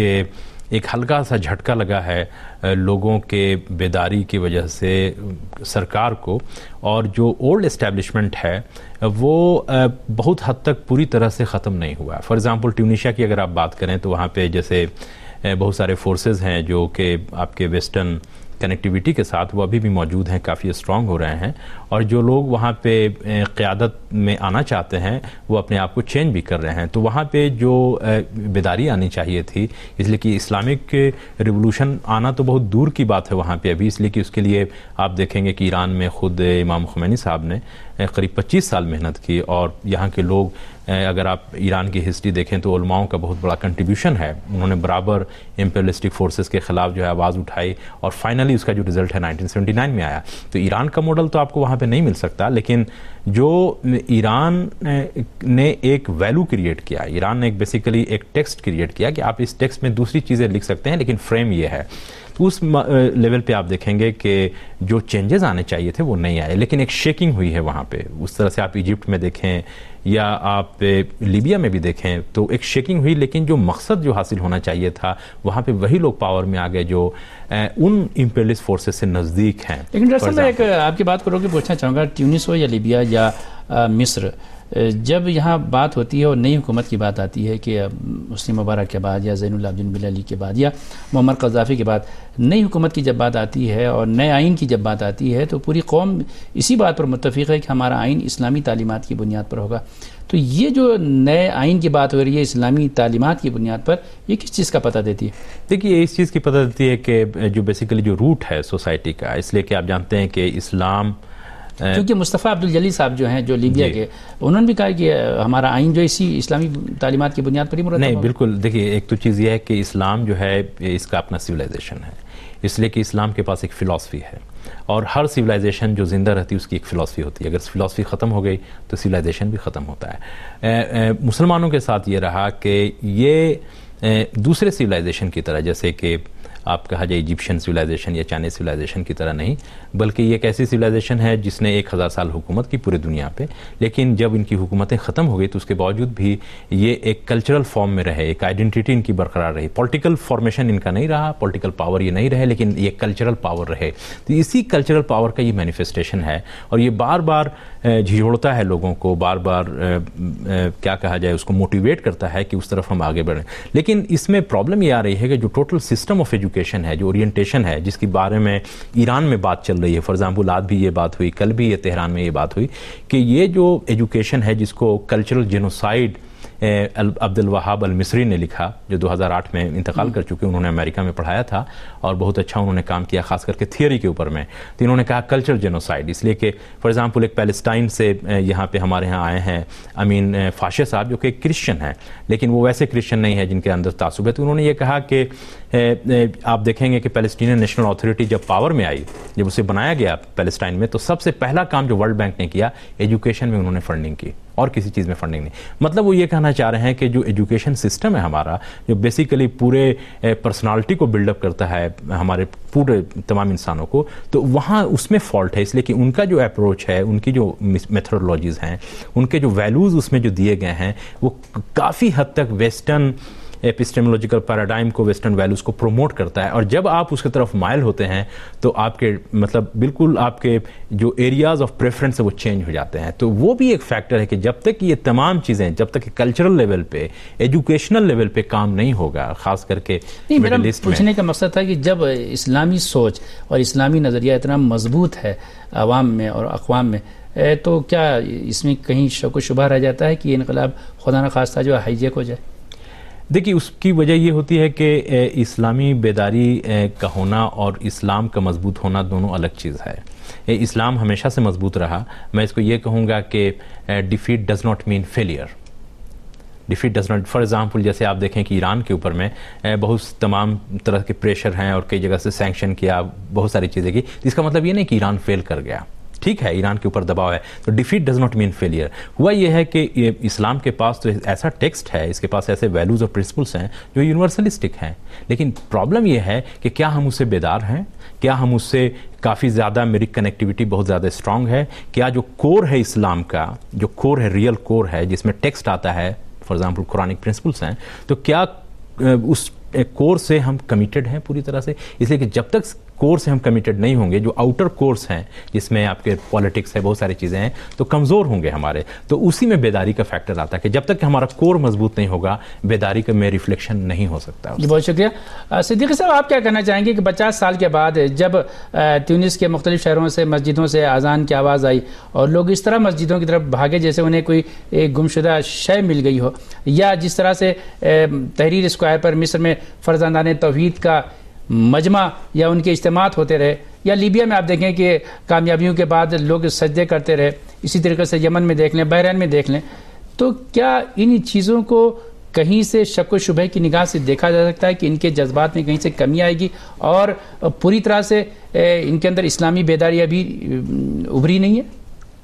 ایک ہلکا سا جھٹکا لگا ہے لوگوں کے بیداری کی وجہ سے سرکار کو, اور جو اولڈ اسٹیبلشمنٹ ہے وہ بہت حد تک پوری طرح سے ختم نہیں ہوا. فار ایگزامپل ٹیونیشیا کی اگر آپ بات کریں تو وہاں پہ جیسے بہت سارے فورسز ہیں جو کہ آپ کے ویسٹرن کنیکٹیویٹی کے ساتھ وہ ابھی بھی موجود ہیں, کافی اسٹرانگ ہو رہے ہیں, اور جو لوگ وہاں پہ قیادت میں آنا چاہتے ہیں وہ اپنے آپ کو چینج بھی کر رہے ہیں. تو وہاں پہ جو بیداری آنی چاہیے تھی, اس لیے کہ اسلامک ریولوشن آنا تو بہت دور کی بات ہے وہاں پہ ابھی, اس لیے کہ اس کے لیے آپ دیکھیں گے کہ ایران میں خود امام خمینی صاحب نے قریب 25 سال محنت کی، اور یہاں کے لوگ اگر آپ ایران کی ہسٹری دیکھیں تو علماؤں کا بہت بڑا کنٹریبیوشن ہے. انہوں نے برابر امپیریلسٹک فورسز کے خلاف جو ہے آواز اٹھائی، اور فائنلی اس کا جو رزلٹ ہے 1979 میں آیا. تو ایران کا ماڈل تو آپ کو وہاں پہ نہیں مل سکتا، لیکن جو ایران نے ایک ویلو کریٹ کیا، ایران نے بیسیکلی ایک ٹیکسٹ کریٹ کیا کہ آپ اس ٹیکسٹ میں دوسری چیزیں لکھ سکتے ہیں لیکن فریم یہ ہے. تو اس لیول پہ آپ دیکھیں گے کہ جو چینجز آنے چاہیے تھے وہ نہیں آئے، لیکن ایک شیکنگ ہوئی ہے وہاں پہ. اس طرح سے آپ ایجپٹ میں دیکھیں یا آپ لیبیا میں بھی دیکھیں تو ایک شیکنگ ہوئی، لیکن جو مقصد جو حاصل ہونا چاہیے تھا وہاں پہ وہی لوگ پاور میں آ گئے جو ان امپیریلسٹ فورسز سے نزدیک ہیں. لیکن ڈاکٹر صاحب میں ایک آپ کی بات کرو کہ پوچھنا چاہوں گا، ٹیونس ہو یا لیبیا یا مصر، جب یہاں بات ہوتی ہے اور نئی حکومت کی بات آتی ہے کہ حسنی مبارک کے بعد یا زین العابدین بن علی کے بعد یا معمر قذافی کے بعد نئی حکومت کی جب بات آتی ہے اور نئے آئین کی جب بات آتی ہے تو پوری قوم اسی بات پر متفق ہے کہ ہمارا آئین اسلامی تعلیمات کی بنیاد پر ہوگا. تو یہ جو نئے آئین کی بات ہو رہی ہے اسلامی تعلیمات کی بنیاد پر، یہ کس چیز کا پتہ دیتی ہے؟ دیکھیے اس چیز کی پتہ دیتی ہے کہ جو بیسیکلی جو روٹ ہے سوسائٹی کا، اس لیے کہ آپ جانتے ہیں کہ اسلام، کیونکہ مصطفیٰ عبدالجلیل صاحب جو ہیں جو لیبیا کے، انہوں نے بھی کہا کہ ہمارا آئین جو اسی اسلامی تعلیمات کی بنیاد پر ہی مرتب نہیں ہوگا. بالکل. دیکھیے ایک تو چیز یہ ہے کہ اسلام جو ہے اس کا اپنا سویلائزیشن ہے، اس لیے کہ اسلام کے پاس ایک فلاسفی ہے، اور ہر سویلائزیشن جو زندہ رہتی ہے اس کی ایک فلاسفی ہوتی ہے. اگر فلاسفی ختم ہو گئی تو سویلائزیشن بھی ختم ہوتا ہے. مسلمانوں کے ساتھ یہ رہا کہ یہ دوسرے سویلائزیشن کی طرح، جیسے کہ آپ کہا جائے ایجپشین سویلائزیشن یا چائنیز سویلائزیشن کی طرح نہیں، بلکہ یہ ایک ایسی سویلائزیشن ہے جس نے 1000 سال حکومت کی پورے دنیا پہ. لیکن جب ان کی حکومتیں ختم ہو گئی تو اس کے باوجود بھی یہ ایک کلچرل فارم میں رہے، ایک آئیڈینٹی ان کی برقرار رہی. پولیٹیکل فارمیشن ان کا نہیں رہا، پولیٹیکل پاور یہ نہیں رہے، لیکن یہ کلچرل پاور رہے. تو اسی کلچرل پاور کا یہ مینیفیسٹیشن ہے، اور یہ بار بار جھجھوڑتا ہے لوگوں کو، بار بار کیا کہا جائے اس کو موٹیویٹ کرتا ہے کہ اس طرف ہم آگے بڑھیں. لیکن اس میں پرابلم یہ آ رہی ہے کہ جو ٹوٹل سسٹم آف ایجوکیشن ہے، جو اورینٹیشن ہے، جس کے بارے میں ایران میں بات چل رہی ہے، فار ایگزامپل آج بھی یہ بات ہوئی، کل بھی یہ تہران میں یہ بات ہوئی کہ یہ جو ایجوکیشن ہے جس کو کلچرل جینوسائیڈ عبد الوہاب المصری نے لکھا، جو 2008 میں انتقال کر چکے، انہوں نے امریکہ میں پڑھایا تھا اور بہت اچھا انہوں نے کام کیا، خاص کر کے تھیوری کے اوپر میں. تو انہوں نے کہا کلچرل جینوسائیڈ، اس لیے کہ فار ایگزامپل ایک پیلسٹائن سے یہاں پہ ہمارے ہاں آئے ہیں امین فاشے صاحب، جو کہ ایک کرسچن ہیں، لیکن وہ ویسے کرسچن نہیں ہے جن کے اندر تعصب ہے. تو انہوں نے یہ کہا کہ آپ دیکھیں گے کہ پیلسٹینین نیشنل اتھارٹی جب پاور میں آئی، جب اسے بنایا گیا پیلسٹائن میں، تو سب سے پہلا کام جو ورلڈ بینک نے کیا، ایجوکیشن میں انہوں نے فنڈنگ کی، اور کسی چیز میں فنڈنگ نہیں. مطلب وہ یہ کہنا چاہ رہے ہیں کہ جو ایجوکیشن سسٹم ہے ہمارا، جو بیسیکلی پورے پرسنالٹی کو بلڈ اپ کرتا ہے ہمارے پورے تمام انسانوں کو، تو وہاں اس میں فالٹ ہے. اس لیے کہ ان کا جو اپروچ ہے، ان کی جو میتھڈولوجیز ہیں، ان کے جو ویلیوز اس میں جو دیے گئے ہیں، وہ کافی حد تک ویسٹرن ایپسٹیمولوجیکل پیراڈائم کو، ویسٹرن ویلیوز کو پروموٹ کرتا ہے. اور جب آپ اس کی طرف مائل ہوتے ہیں تو آپ کے مطلب بالکل آپ کے جو ایریاز آف پریفرنس ہے وہ چینج ہو جاتے ہیں. تو وہ بھی ایک فیکٹر ہے کہ جب تک یہ تمام چیزیں، جب تک کلچرل لیول پہ، ایجوکیشنل لیول پہ کام نہیں ہوگا، خاص کر کے مڈل ایسٹ میں. پوچھنے کا مقصد تھا کہ جب اسلامی سوچ اور اسلامی نظریہ اتنا مضبوط ہے عوام میں اور اقوام میں، تو کیا اس میں کہیں شک و شبہ رہ جاتا ہے کہ یہ انقلاب خدا نخواستہ جو ہائی جیک ہو جائے؟ دیکھیے اس کی وجہ یہ ہوتی ہے کہ اسلامی بیداری کا ہونا اور اسلام کا مضبوط ہونا دونوں الگ چیز ہے. اسلام ہمیشہ سے مضبوط رہا. میں اس کو یہ کہوں گا کہ defeat does not mean failure. Defeat does not, for example جیسے آپ دیکھیں کہ ایران کے اوپر میں بہت تمام طرح کے پریشر ہیں اور کئی جگہ سے سینکشن کیا، بہت ساری چیزیں کی. اس کا مطلب یہ نہیں کہ ایران فیل کر گیا. ٹھیک ہے ایران کے اوپر دباؤ ہے، تو defeat does not mean failure. ہوا یہ ہے کہ اسلام کے پاس تو ایسا ٹیکسٹ ہے، اس کے پاس ایسے ویلیوز اور پرنسپلس ہیں جو یونیورسلسٹک ہیں، لیکن پرابلم یہ ہے کہ کیا ہم اس سے بیدار ہیں؟ کیا ہم اس سے کافی زیادہ، میری کنیکٹیوٹی بہت زیادہ اسٹرانگ ہے؟ کیا جو کور ہے اسلام کا، جو کور ہے، ریئل کور ہے جس میں ٹیکسٹ آتا ہے، فار ایگزامپل قرآنک پرنسپلس ہیں، تو کیا اس کور سے ہم کمیٹڈ ہیں پوری طرح سے؟ اس لیے کہ جب تک کور سے ہم کمیٹڈ نہیں ہوں گے، جو آؤٹر کورس ہیں جس میں آپ کے پالیٹکس ہے، بہت ساری چیزیں ہیں، تو کمزور ہوں گے ہمارے. تو اسی میں بیداری کا فیکٹر آتا ہے کہ جب تک کہ ہمارا کور مضبوط نہیں ہوگا، بیداری کا میں ریفلیکشن نہیں ہو سکتا. جی بہت شکریہ. صدیقی صاحب آپ کیا کہنا چاہیں گے کہ 50 سال کے بعد جب تیونس کے مختلف شہروں سے، مسجدوں سے اذان کی آواز آئی اور لوگ اس طرح مسجدوں کی طرف بھاگے جیسے انہیں کوئی ایک گمشدہ شے مل گئی ہو، یا جس طرح سے تحریر اسکوائر پر مصر میں فرزندان توحید کا مجمع یا ان کے اجتماعات ہوتے رہے، یا لیبیا میں آپ دیکھیں کہ کامیابیوں کے بعد لوگ سجدے کرتے رہے، اسی طریقے سے یمن میں دیکھ لیں، بحرین میں دیکھ لیں، تو کیا ان چیزوں کو کہیں سے شک و شبہ کی نگاہ سے دیکھا جا سکتا ہے کہ ان کے جذبات میں کہیں سے کمی آئے گی اور پوری طرح سے ان کے اندر اسلامی بیداری ابھی ابھری نہیں ہے؟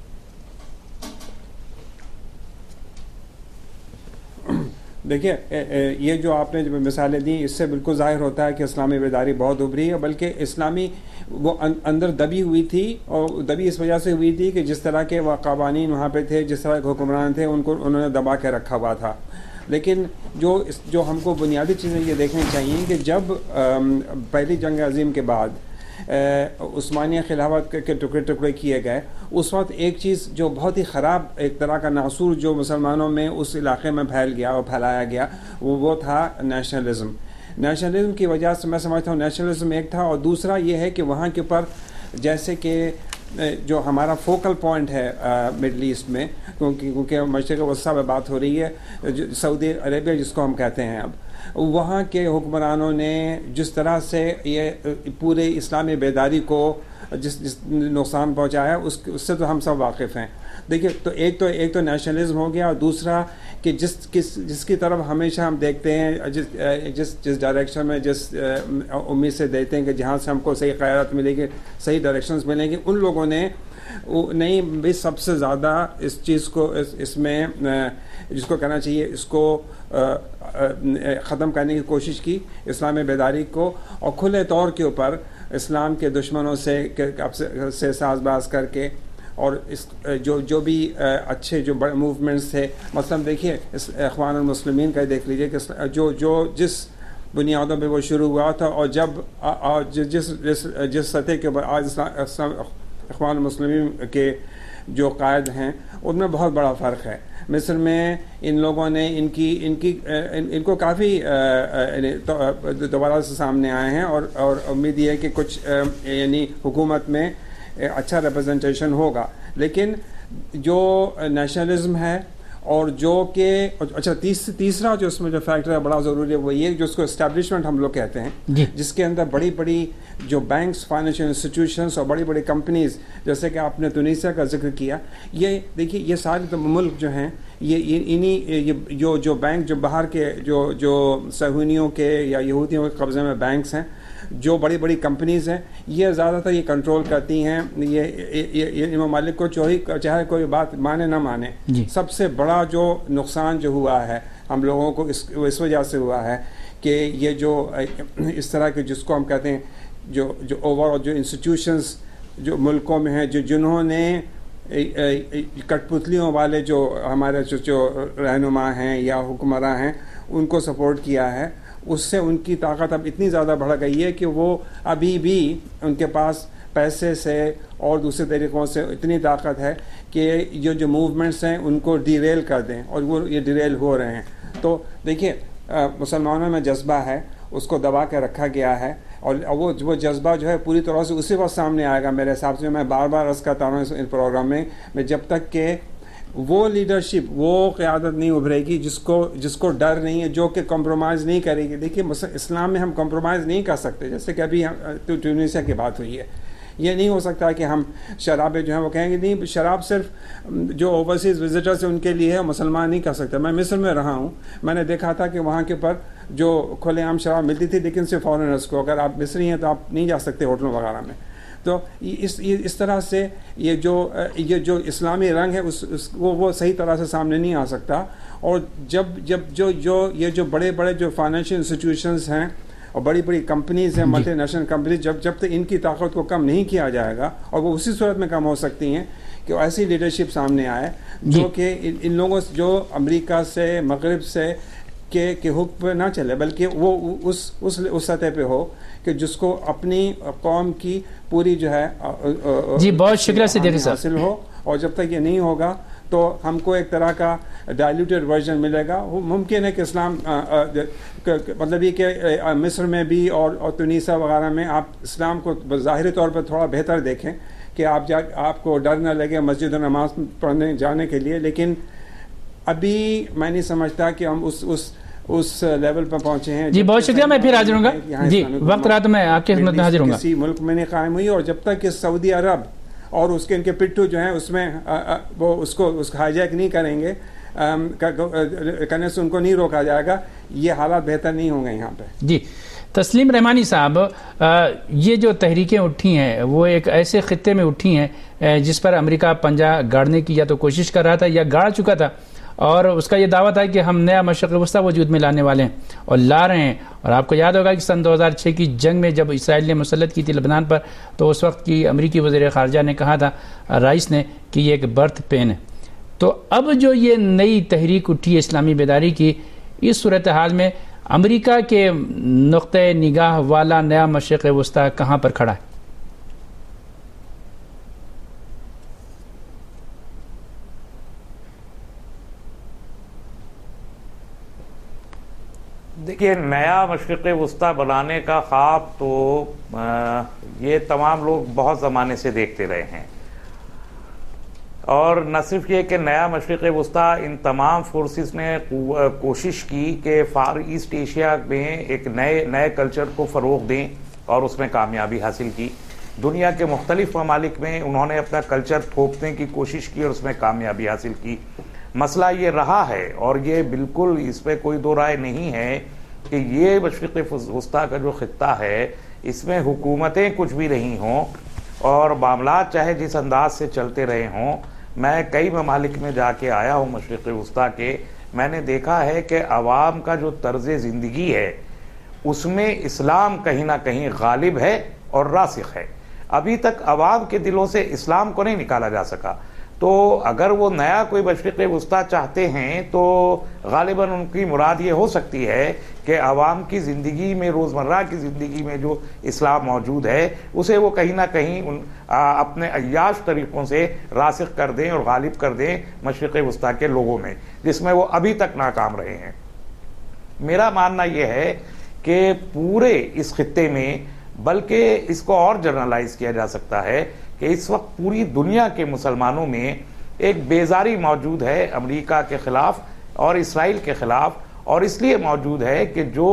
دیکھیے یہ جو آپ نے جو مثالیں دیں اس سے بالکل ظاہر ہوتا ہے کہ اسلامی بیداری بہت ابھری ہے، بلکہ اسلامی وہ اندر دبی ہوئی تھی، اور دبی اس وجہ سے ہوئی تھی کہ جس طرح کے وہ قوانین وہاں پہ تھے، جس طرح کے حکمران تھے، انہوں نے دبا کے رکھا ہوا تھا. لیکن جو ہم کو بنیادی چیزیں یہ دیکھنی چاہیے کہ جب پہلی جنگ عظیم کے بعد عثمانیہ خلافت کے ٹکڑے ٹکڑے کیے گئے، اس وقت ایک چیز جو بہت ہی خراب ایک طرح کا ناصور جو مسلمانوں میں اس علاقے میں پھیل گیا اور پھیلایا گیا، وہ تھا نیشنلزم. نیشنلزم کی وجہ سے میں سمجھتا ہوں نیشنلزم ایک تھا، اور دوسرا یہ ہے کہ وہاں کے اوپر جیسے کہ جو ہمارا فوکل پوائنٹ ہے مڈل ایسٹ میں، کیونکہ مشرق وسطیٰ میں بات ہو رہی ہے، سعودی عربیہ جس کو ہم کہتے ہیں، اب وہاں کے حکمرانوں نے جس طرح سے یہ پورے اسلامی بیداری کو جس نقصان پہنچایا اس سے تو ہم سب واقف ہیں. دیکھیے تو ایک تو نیشنلزم ہو گیا، اور دوسرا کہ جس کی طرف ہمیشہ ہم دیکھتے ہیں، جس ڈائریکشن میں جس امید سے دیتے ہیں کہ جہاں سے ہم کو صحیح قیادت ملے گی، صحیح ڈائریکشنز ملیں گی، ان لوگوں نے نہیں بھی سب سے زیادہ اس چیز کو اس میں جس کو کہنا چاہیے اس کو ختم کرنے کی کوشش کی، اسلامی بیداری کو، اور کھلے طور کے اوپر اسلام کے دشمنوں سے ساز باز کر کے، اور جو بھی اچھے جو بڑے موومنٹس تھے، مثلا دیکھیے اخوان المسلمین کا دیکھ لیجیے کہ جو جس بنیادوں پہ وہ شروع ہوا تھا، اور جس سطح کے اوپر آج اخوان المسلمین کے جو قائد ہیں ان میں بہت بڑا فرق ہے. مصر میں ان لوگوں نے ان کو کافی دوبارہ سے سامنے آئے ہیں، اور امید یہ ہے کہ کچھ یعنی حکومت میں اچھا ریپرزنٹیشن ہوگا. لیکن جو نیشنلزم ہے، اور جو کہ اچھا تیسرا جو اس میں جو فیکٹر ہے بڑا ضروری ہے، وہ یہ جو اس کو اسٹیبلشمنٹ ہم لوگ کہتے ہیں، جس کے اندر بڑی بڑی جو بینکس، فائنینشیل انسٹیٹیوشنس اور بڑی بڑی کمپنیز، جیسے کہ آپ نے تونسیہ کا ذکر کیا، یہ دیکھیے یہ سارے ملک جو ہیں یہ جو بینک جو باہر کے جو صہیونیوں کے یا یہودیوں کے قبضے میں بینکس ہیں، جو بڑی بڑی کمپنیز ہیں، یہ زیادہ تر یہ کنٹرول کرتی ہیں یہ ممالک کو، چاہے کوئی بات مانے نہ مانے. سب سے بڑا جو نقصان جو ہوا ہے ہم لوگوں کو اس وجہ سے ہوا ہے کہ یہ جو اس طرح کے جس کو ہم کہتے ہیں جو اوور آل جو انسٹیٹیوشنز جو ملکوں میں ہیں، جنہوں نے کٹ پتلیوں والے جو ہمارے جو رہنما ہیں یا حکمراں ہیں ان کو سپورٹ کیا ہے، اس سے ان کی طاقت اب اتنی زیادہ بڑھ گئی ہے کہ وہ ابھی بھی ان کے پاس پیسے سے اور دوسرے طریقوں سے اتنی طاقت ہے کہ جو موومنٹس ہیں ان کو ڈیریل کر دیں، اور وہ یہ ڈیریل ہو رہے ہیں. تو دیکھیے مسلمانوں میں جذبہ ہے، اس کو دبا کے رکھا گیا ہے، اور وہ جذبہ جو ہے پوری طرح سے اسی وقت سامنے آئے گا میرے حساب سے. میں بار بار عرض کرتا ہوں اس پروگرام میں جب تک کہ وہ لیڈرشپ، وہ قیادت نہیں ابھرے گی جس کو ڈر نہیں ہے، جو کہ کمپرومائز نہیں کرے گی. دیکھیے اسلام میں ہم کمپرومائز نہیں کر سکتے، جیسے کہ ابھی ٹیونسیا کی بات ہوئی ہے. یہ نہیں ہو سکتا کہ ہم شرابیں جو ہیں وہ کہیں گے نہیں شراب صرف جو اوورسیز وزٹرز ہیں ان کے لیے ہے، مسلمان نہیں کر سکتے. میں مصر میں رہا ہوں، میں نے دیکھا تھا کہ وہاں کے پر جو کھلے عام شراب ملتی تھی، لیکن صرف فارنرز کو. اگر آپ مصری ہیں تو آپ نہیں جا سکتے ہوٹلوں وغیرہ میں. تو اس طرح سے یہ جو اسلامی رنگ ہے وہ صحیح طرح سے سامنے نہیں آ سکتا. اور جب جو بڑے بڑے جو فائنینشیل انسٹیٹیوشنز ہیں اور بڑی بڑی کمپنیز ہیں، ملٹی نیشنل کمپنیز، جب تک ان کی طاقت کو کم نہیں کیا جائے گا، اور وہ اسی صورت میں کم ہو سکتی ہیں کہ ایسی لیڈرشپ سامنے آئے جو کہ ان لوگوں سے جو امریکہ سے مغرب سے کے حکم پہ نہ چلے، بلکہ وہ اس سطح پہ ہو کہ جس کو اپنی قوم کی پوری جو ہے بہت شکریہ سے حاصل ہو. اور جب تک یہ نہیں ہوگا تو ہم کو ایک طرح کا ڈائلیوٹیڈ ورژن ملے گا. ممکن ہے کہ اسلام مطلب یہ کہ مصر میں بھی اور تونسیہ وغیرہ میں آپ اسلام کو ظاہری طور پر تھوڑا بہتر دیکھیں کہ آپ کو ڈر نہ لگے مسجد و نماز پڑھنے جانے کے لیے. لیکن ابھی میں نہیں سمجھتا کہ ہم اس لیول پر پہنچے ہیں. جی بہت شکریہ, میں پھر حاضر ہوں گا. جی وقت رہا تو میں آپ کی خدمت میں حاضر ہوں گا. کسی ملک میں نہیں قائم ہوئی, اور جب تک کہ سعودی عرب اور اس کے ان کے پٹھو جو ہیں اس میں وہ اس کو ہائی جیک نہیں کریں گے, کرنے سے ان کو نہیں روکا جائے گا, یہ حالات بہتر نہیں ہوں گے یہاں پہ. جی تسلیم رحمانی صاحب, یہ جو تحریکیں اٹھی ہیں وہ ایک ایسے خطے میں اٹھی ہیں جس پر امریکہ پنجہ گاڑنے کی یا تو کوشش کر رہا تھا یا گاڑ چکا تھا, اور اس کا یہ دعویٰ تھا کہ ہم نیا مشرق وسطیٰ وجود میں لانے والے ہیں اور لا رہے ہیں. اور آپ کو یاد ہوگا کہ سن 2006 کی جنگ میں جب اسرائیل نے مسلط کی تھی لبنان پر, تو اس وقت کی امریکی وزیر خارجہ نے کہا تھا, رئیس نے, کہ یہ ایک برتھ پین ہے. تو اب جو یہ نئی تحریک اٹھی ہے اسلامی بیداری کی, اس صورتحال میں امریکہ کے نقطۂ نگاہ والا نیا مشرق وسطیٰ کہاں پر کھڑا ہے؟ دیکھیے, نیا مشرق وسطیٰ بنانے کا خواب تو یہ تمام لوگ بہت زمانے سے دیکھتے رہے ہیں, اور نہ صرف یہ کہ نیا مشرق وسطیٰ, ان تمام فورسز نے کوشش کی کہ فار ایسٹ ایشیا میں ایک نئے کلچر کو فروغ دیں اور اس میں کامیابی حاصل کی. دنیا کے مختلف ممالک میں انہوں نے اپنا کلچر تھوپنے کی کوشش کی اور اس میں کامیابی حاصل کی. مسئلہ یہ رہا ہے, اور یہ بالکل اس پہ کوئی دو رائے نہیں ہے, کہ یہ مشرق وسطیٰ کا جو خطہ ہے اس میں حکومتیں کچھ بھی نہیں ہوں اور معاملات چاہے جس انداز سے چلتے رہے ہوں. میں کئی ممالک میں جا کے آیا ہوں مشرق وسطیٰ کے, میں نے دیکھا ہے کہ عوام کا جو طرز زندگی ہے اس میں اسلام کہیں نہ کہیں غالب ہے اور راسخ ہے. ابھی تک عوام کے دلوں سے اسلام کو نہیں نکالا جا سکا. تو اگر وہ نیا کوئی مشرق وسطیٰ چاہتے ہیں تو غالباً ان کی مراد یہ ہو سکتی ہے کہ عوام کی زندگی میں, روزمرہ کی زندگی میں جو اسلام موجود ہے اسے وہ کہیں نہ کہیں اپنے عیاش طریقوں سے راسخ کر دیں اور غالب کر دیں مشرق وسطیٰ کے لوگوں میں, جس میں وہ ابھی تک ناکام رہے ہیں. میرا ماننا یہ ہے کہ پورے اس خطے میں, بلکہ اس کو اور جنرلائز کیا جا سکتا ہے کہ اس وقت پوری دنیا کے مسلمانوں میں ایک بیزاری موجود ہے امریکہ کے خلاف اور اسرائیل کے خلاف, اور اس لیے موجود ہے کہ جو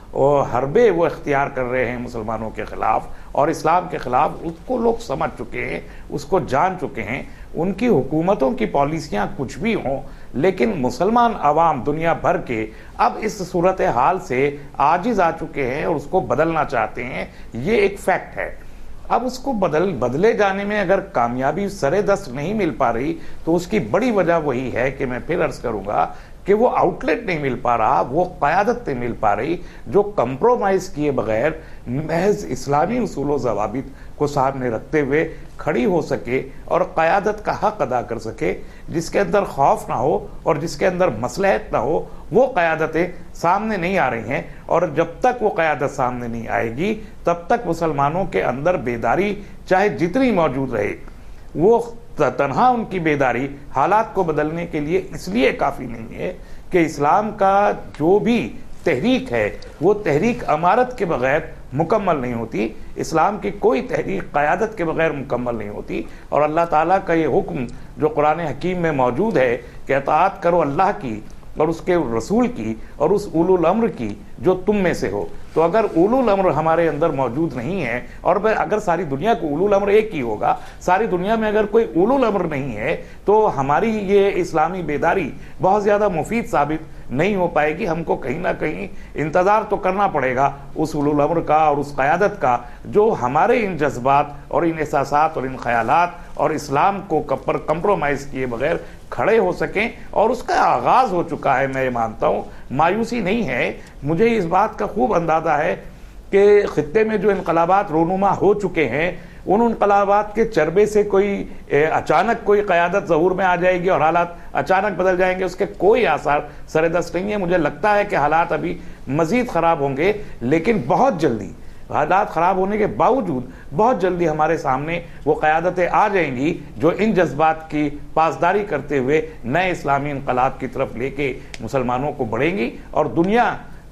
حربے وہ اختیار کر رہے ہیں مسلمانوں کے خلاف اور اسلام کے خلاف, اس کو لوگ سمجھ چکے ہیں, اس کو جان چکے ہیں. ان کی حکومتوں کی پالیسیاں کچھ بھی ہوں, لیکن مسلمان عوام دنیا بھر کے اب اس صورتحال سے عاجز آ چکے ہیں اور اس کو بدلنا چاہتے ہیں. یہ ایک فیکٹ ہے. اب اس کو بدلے جانے میں اگر کامیابی سرے دست نہیں مل پا رہی تو اس کی بڑی وجہ وہی ہے کہ میں پھر عرض کروں گا کہ وہ آؤٹ لیٹ نہیں مل پا رہا, وہ قیادت نہیں مل پا رہی جو کمپرومائز کیے بغیر محض اسلامی اصول و ضوابط کو سامنے رکھتے ہوئے کھڑی ہو سکے اور قیادت کا حق ادا کر سکے, جس کے اندر خوف نہ ہو اور جس کے اندر مصلحت نہ ہو. وہ قیادتیں سامنے نہیں آ رہی ہیں, اور جب تک وہ قیادت سامنے نہیں آئے گی تب تک مسلمانوں کے اندر بیداری چاہے جتنی موجود رہے, وہ تنہا ان کی بیداری حالات کو بدلنے کے لیے اس لیے کافی نہیں ہے کہ اسلام کا جو بھی تحریک ہے وہ تحریک امارت کے بغیر مکمل نہیں ہوتی. اسلام کی کوئی تحریک قیادت کے بغیر مکمل نہیں ہوتی, اور اللہ تعالیٰ کا یہ حکم جو قرآن حکیم میں موجود ہے کہ اطاعت کرو اللہ کی اور اس کے رسول کی اور اس اولو الامر کی جو تم میں سے ہو. تو اگر اولو الامر ہمارے اندر موجود نہیں ہے, اور اگر ساری دنیا کو اولو الامر ایک ہی ہوگا, ساری دنیا میں اگر کوئی اولو الامر نہیں ہے تو ہماری یہ اسلامی بیداری بہت زیادہ مفید ثابت نہیں ہو پائے گی. ہم کو کہیں نہ کہیں انتظار تو کرنا پڑے گا اس اولو الامر کا اور اس قیادت کا جو ہمارے ان جذبات اور ان احساسات اور ان خیالات اور اسلام کو کمپرومائز کیے بغیر کھڑے ہو سکیں. اور اس کا آغاز ہو چکا ہے, میں مانتا ہوں, مایوسی نہیں ہے. مجھے اس بات کا خوب اندازہ ہے کہ خطے میں جو انقلابات رونما ہو چکے ہیں ان انقلابات کے چربے سے کوئی اچانک کوئی قیادت ظہور میں آ جائے گی اور حالات اچانک بدل جائیں گے, اس کے کوئی آثار سر دست نہیں ہے. مجھے لگتا ہے کہ حالات ابھی مزید خراب ہوں گے, لیکن بہت جلدی, حالات خراب ہونے کے باوجود بہت جلدی ہمارے سامنے وہ قیادتیں آ جائیں گی جو ان جذبات کی پاسداری کرتے ہوئے نئے اسلامی انقلاب کی طرف لے کے مسلمانوں کو بڑھیں گی, اور دنیا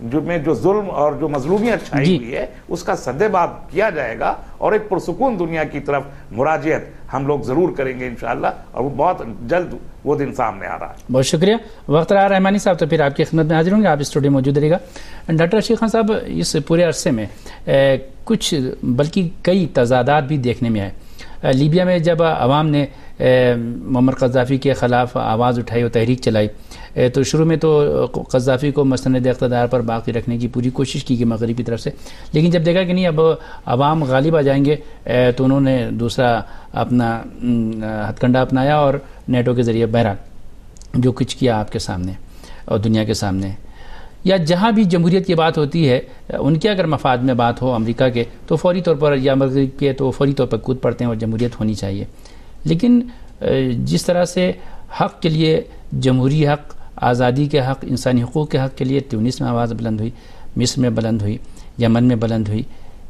جو ظلم اور جو مظلومیت چھائی ہوئی ہے اس کا سدباب کیا جائے گا، اور ایک پرسکون دنیا کی طرف مراجعت ہم لوگ ضرور کریں گے انشاءاللہ، اور وہ بہت جلد وہ دن سامنے آ رہا ہے۔ بہت شکریہ۔ وقت رہا رحمانی صاحب، تو پھر آپ کی خدمت میں حاضر ہوں گے، آپ اسٹوڈیو موجود رہے گا۔ ڈاکٹر رشید خان صاحب، اس پورے عرصے میں کچھ بلکہ کئی تضادات بھی دیکھنے میں آئے۔ لیبیا میں جب عوام نے معمر قذافی کے خلاف آواز اٹھائی اور تحریک چلائی، تو شروع میں تو قذافی کو مستند اقتدار پر باقی رکھنے کی پوری کوشش کی گئی مغربی طرف سے، لیکن جب دیکھا کہ نہیں اب عوام غالب آ جائیں گے، تو انہوں نے دوسرا اپنا ہتھ کنڈا اپنایا اور نیٹو کے ذریعے بہرحال جو کچھ کیا آپ کے سامنے اور دنیا کے سامنے۔ یا جہاں بھی جمہوریت کی بات ہوتی ہے، ان کے اگر مفاد میں بات ہو امریکہ کے، تو فوری طور پر، یا مغرب کے تو فوری طور پر کود پڑتے ہیں اور جمہوریت ہونی چاہیے۔ لیکن جس طرح سے حق کے لیے، جمہوری حق، آزادی کے حق، انسانی حقوق کے حق کے لیے تیونس میں آواز بلند ہوئی، مصر میں بلند ہوئی، یمن میں بلند ہوئی،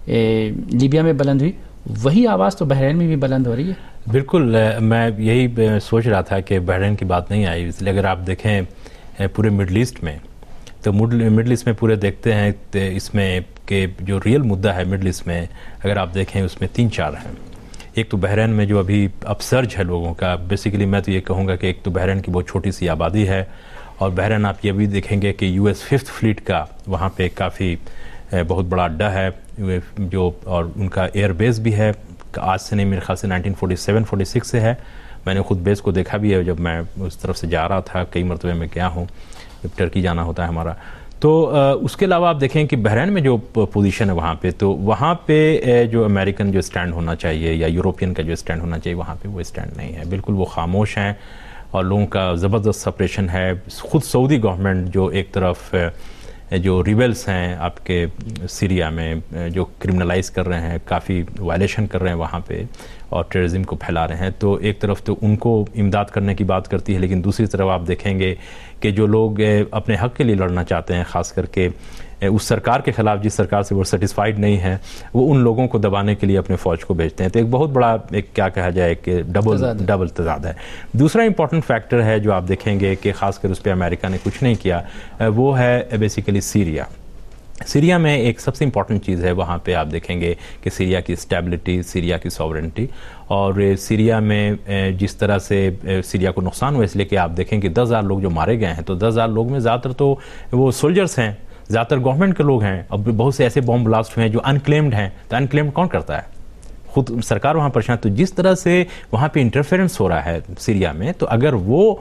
لیبیا میں بلند ہوئی، وہی آواز تو بحرین میں بھی بلند ہو رہی ہے۔ بالکل، میں یہی سوچ رہا تھا کہ بحرین کی بات نہیں آئی، اس لیے اگر آپ دیکھیں پورے مڈل ایسٹ میں، تو مڈل ایسٹ میں پورے دیکھتے ہیں اس میں کہ جو ریئل مدعا ہے مڈل ایسٹ میں، اگر آپ دیکھیں اس میں 3-4 ہیں۔ ایک تو بحرین میں جو ابھی اب سرج ہے لوگوں کا، بیسیکلی میں تو یہ کہوں گا کہ ایک تو بحرین کی بہت چھوٹی سی آبادی ہے، اور بحرین آپ یہ بھی دیکھیں گے کہ US 5th فلیٹ کا وہاں پہ کافی بہت بڑا اڈا ہے جو، اور ان کا ایئر بیس بھی ہے، آج سے نہیں، میرے خیال سے 1947-46 سے ہے۔ میں نے خود بیس کو دیکھا بھی ہے جب میں اس طرف سے جا رہا تھا، کئی مرتبہ میں گیا ہوں جب ٹرکی جانا ہوتا ہے ہمارا۔ تو اس کے علاوہ آپ دیکھیں کہ بحرین میں جو پوزیشن ہے وہاں پہ، تو وہاں پہ جو امریکن جو اسٹینڈ ہونا چاہیے یا یوروپین کا جو اسٹینڈ ہونا چاہیے، وہاں پہ وہ اسٹینڈ نہیں ہے، بالکل وہ خاموش ہیں، اور لوگوں کا زبردست سپریشن ہے۔ خود سعودی گورنمنٹ جو ایک طرف جو ریبلز ہیں آپ کے سیریا میں، جو کرمنلائز کر رہے ہیں، کافی وائلیشن کر رہے ہیں وہاں پہ، اور ٹیررزم کو پھیلا رہے ہیں، تو ایک طرف تو ان کو امداد کرنے کی بات کرتی ہے، لیکن دوسری طرف آپ دیکھیں گے کہ جو لوگ اپنے حق کے لیے لڑنا چاہتے ہیں، خاص کر کے اس سرکار کے خلاف جس سرکار سے وہ سیٹسفائیڈ نہیں ہے، وہ ان لوگوں کو دبانے کے لیے اپنے فوج کو بھیجتے ہیں۔ تو ایک بہت بڑا ایک کیا کہا جائے کہ ڈبل تضاد ہے۔ دوسرا امپورٹنٹ فیکٹر ہے جو آپ دیکھیں گے کہ خاص کر اس پہ امریکہ نے کچھ نہیں کیا، وہ ہے بیسیکلی سیریا۔ سیریا میں ایک سب سے امپورٹنٹ چیز ہے، وہاں پہ آپ دیکھیں گے کہ سیریا کی اسٹیبلٹی، سیریا کی سوورنٹی، اور سیریا میں جس طرح سے سیریا کو نقصان ہوا، اس لیے کہ آپ دیکھیں کہ 10,000 لوگ جو مارے گئے ہیں، تو 10,000 لوگ میں زیادہ تر تو وہ سولجرز ہیں، زیادہ تر گورنمنٹ کے لوگ ہیں، اور بہت سے ایسے بم بلاسٹ ہوئے ہیں جو انکلیمڈ ہیں۔ تو انکلیمڈ کون کرتا ہے؟ خود سرکار وہاں پریشان۔ تو جس طرح سے وہاں پہ انٹرفیرنس ہو رہا ہے سیریا میں، تو اگر وہ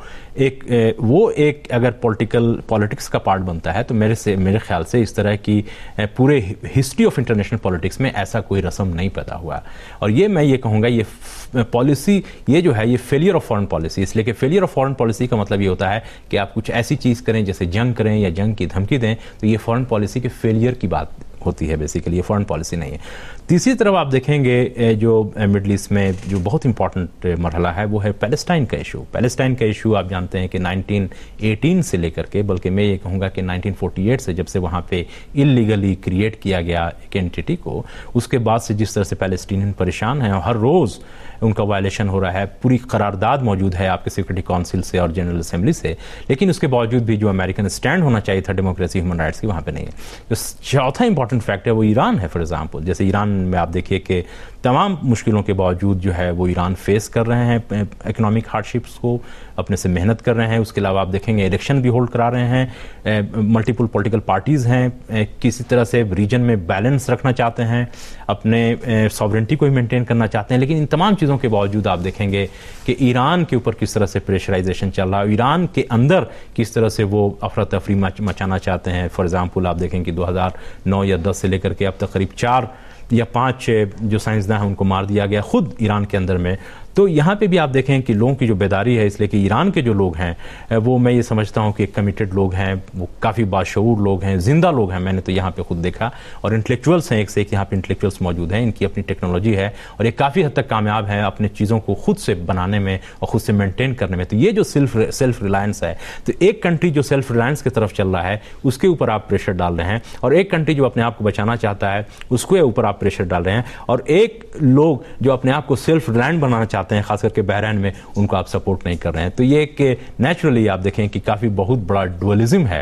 ایک اگر پولیٹکس کا پارٹ بنتا ہے، تو میرے خیال سے اس طرح کی پورے ہسٹری آف انٹرنیشنل پولیٹکس میں ایسا کوئی رسم نہیں پیدا ہوا، اور یہ میں یہ کہوں گا یہ پالیسی یہ جو ہے یہ فیلئر آف فارن پالیسی، اس لیے کہ فیلئر آف فارن پالیسی کا مطلب یہ ہوتا ہے کہ آپ کچھ ایسی چیز کریں جیسے جنگ کریں یا جنگ کی دھمکی دیں، تو یہ فارن پالیسی کے فیلئر کی بات ہوتی ہے، بیسیکلی یہ فارن پالیسی نہیں ہے۔ تیسری طرف آپ دیکھیں گے جو مڈل ایسٹ میں جو بہت امپورٹنٹ مرحلہ ہے وہ ہے پیلسٹائن کا ایشو۔ پیلسٹائن کا ایشو آپ جانتے ہیں کہ 1918 سے لے کر کے، بلکہ میں یہ کہوں گا کہ 1948 سے، جب سے وہاں پہ اللیگلی کریٹ کیا گیا ایک اینٹیٹی کو، اس کے بعد سے جس طرح سے پیلسٹینین پریشان ہیں، اور ہر روز ان کا وائلیشن ہو رہا ہے، پوری قرارداد موجود ہے آپ کے سیکورٹی کونسل سے اور جنرل اسمبلی سے، لیکن اس کے باوجود بھی جو امریکن اسٹینڈ ہونا چاہیے تھا ڈیموکریسی ہیومن رائٹس کی، وہاں پہ نہیں ہے۔ جو چوتھا امپورٹنٹ فیکٹ ہے وہ ایران ہے۔ فار ایگزامپل جیسے ایران میں آپ دیکھیے کہ تمام مشکلوں کے باوجود جو ہے وہ ایران فیس کر رہے ہیں اکنامک ہارڈشپس کو، اپنے سے محنت کر رہے ہیں۔ اس کے علاوہ آپ دیکھیں گے الیکشن بھی ہولڈ کرا رہے ہیں، ملٹیپل پولیٹیکل پارٹیز ہیں، کسی طرح سے ریجن میں بیلنس رکھنا چاہتے ہیں، اپنے ساورنٹی کو ہی مینٹین کرنا چاہتے ہیں، لیکن ان تمام چیزوں کے باوجود آپ دیکھیں گے کہ ایران کے اوپر کس طرح سے پریشرائزیشن چل رہا ہے، ایران کے اندر کس طرح سے وہ افراتفری مچانا چاہتے ہیں۔ فار ایگزامپل آپ دیکھیں کہ 2009 یا 10 سے لے کر کے اب تک قریب 4 یا 5 جو سائنسداں ہیں ان کو مار دیا گیا خود ایران کے اندر میں۔ تو یہاں پہ بھی آپ دیکھیں کہ لوگوں کی جو بیداری ہے، اس لیے کہ ایران کے جو لوگ ہیں وہ میں یہ سمجھتا ہوں کہ کمیٹڈ لوگ ہیں، وہ کافی باشعور لوگ ہیں، زندہ لوگ ہیں، میں نے تو یہاں پہ خود دیکھا، اور انٹلیکچوئلس ہیں، ایک سے ایک یہاں پہ انٹلیکچوئلس موجود ہیں، ان کی اپنی ٹیکنالوجی ہے، اور یہ کافی حد تک کامیاب ہیں اپنے چیزوں کو خود سے بنانے میں اور خود سے مینٹین کرنے میں۔ تو یہ جو سیلف ریلائنس ہے، تو ایک کنٹری جو سیلف ریلائنس کی طرف چل رہا ہے اس کے اوپر آپ پریشر ڈال رہے ہیں، اور ایک کنٹری جو اپنے آپ کو بچانا چاہتا ہے اس کے اوپر آپ پریشر ڈال رہے ہیں، اور ایک لوگ جو اپنے آپ کو سیلف ریلائنٹ بنانا چاہتے ہیں، خاص کر کے میں ان کو آپ سپورٹ نہیں کر رہے ہیں۔ تو یہ کہ نیچرلی آپ دیکھیں کہ کافی بہت بڑا ڈوئلزم ہے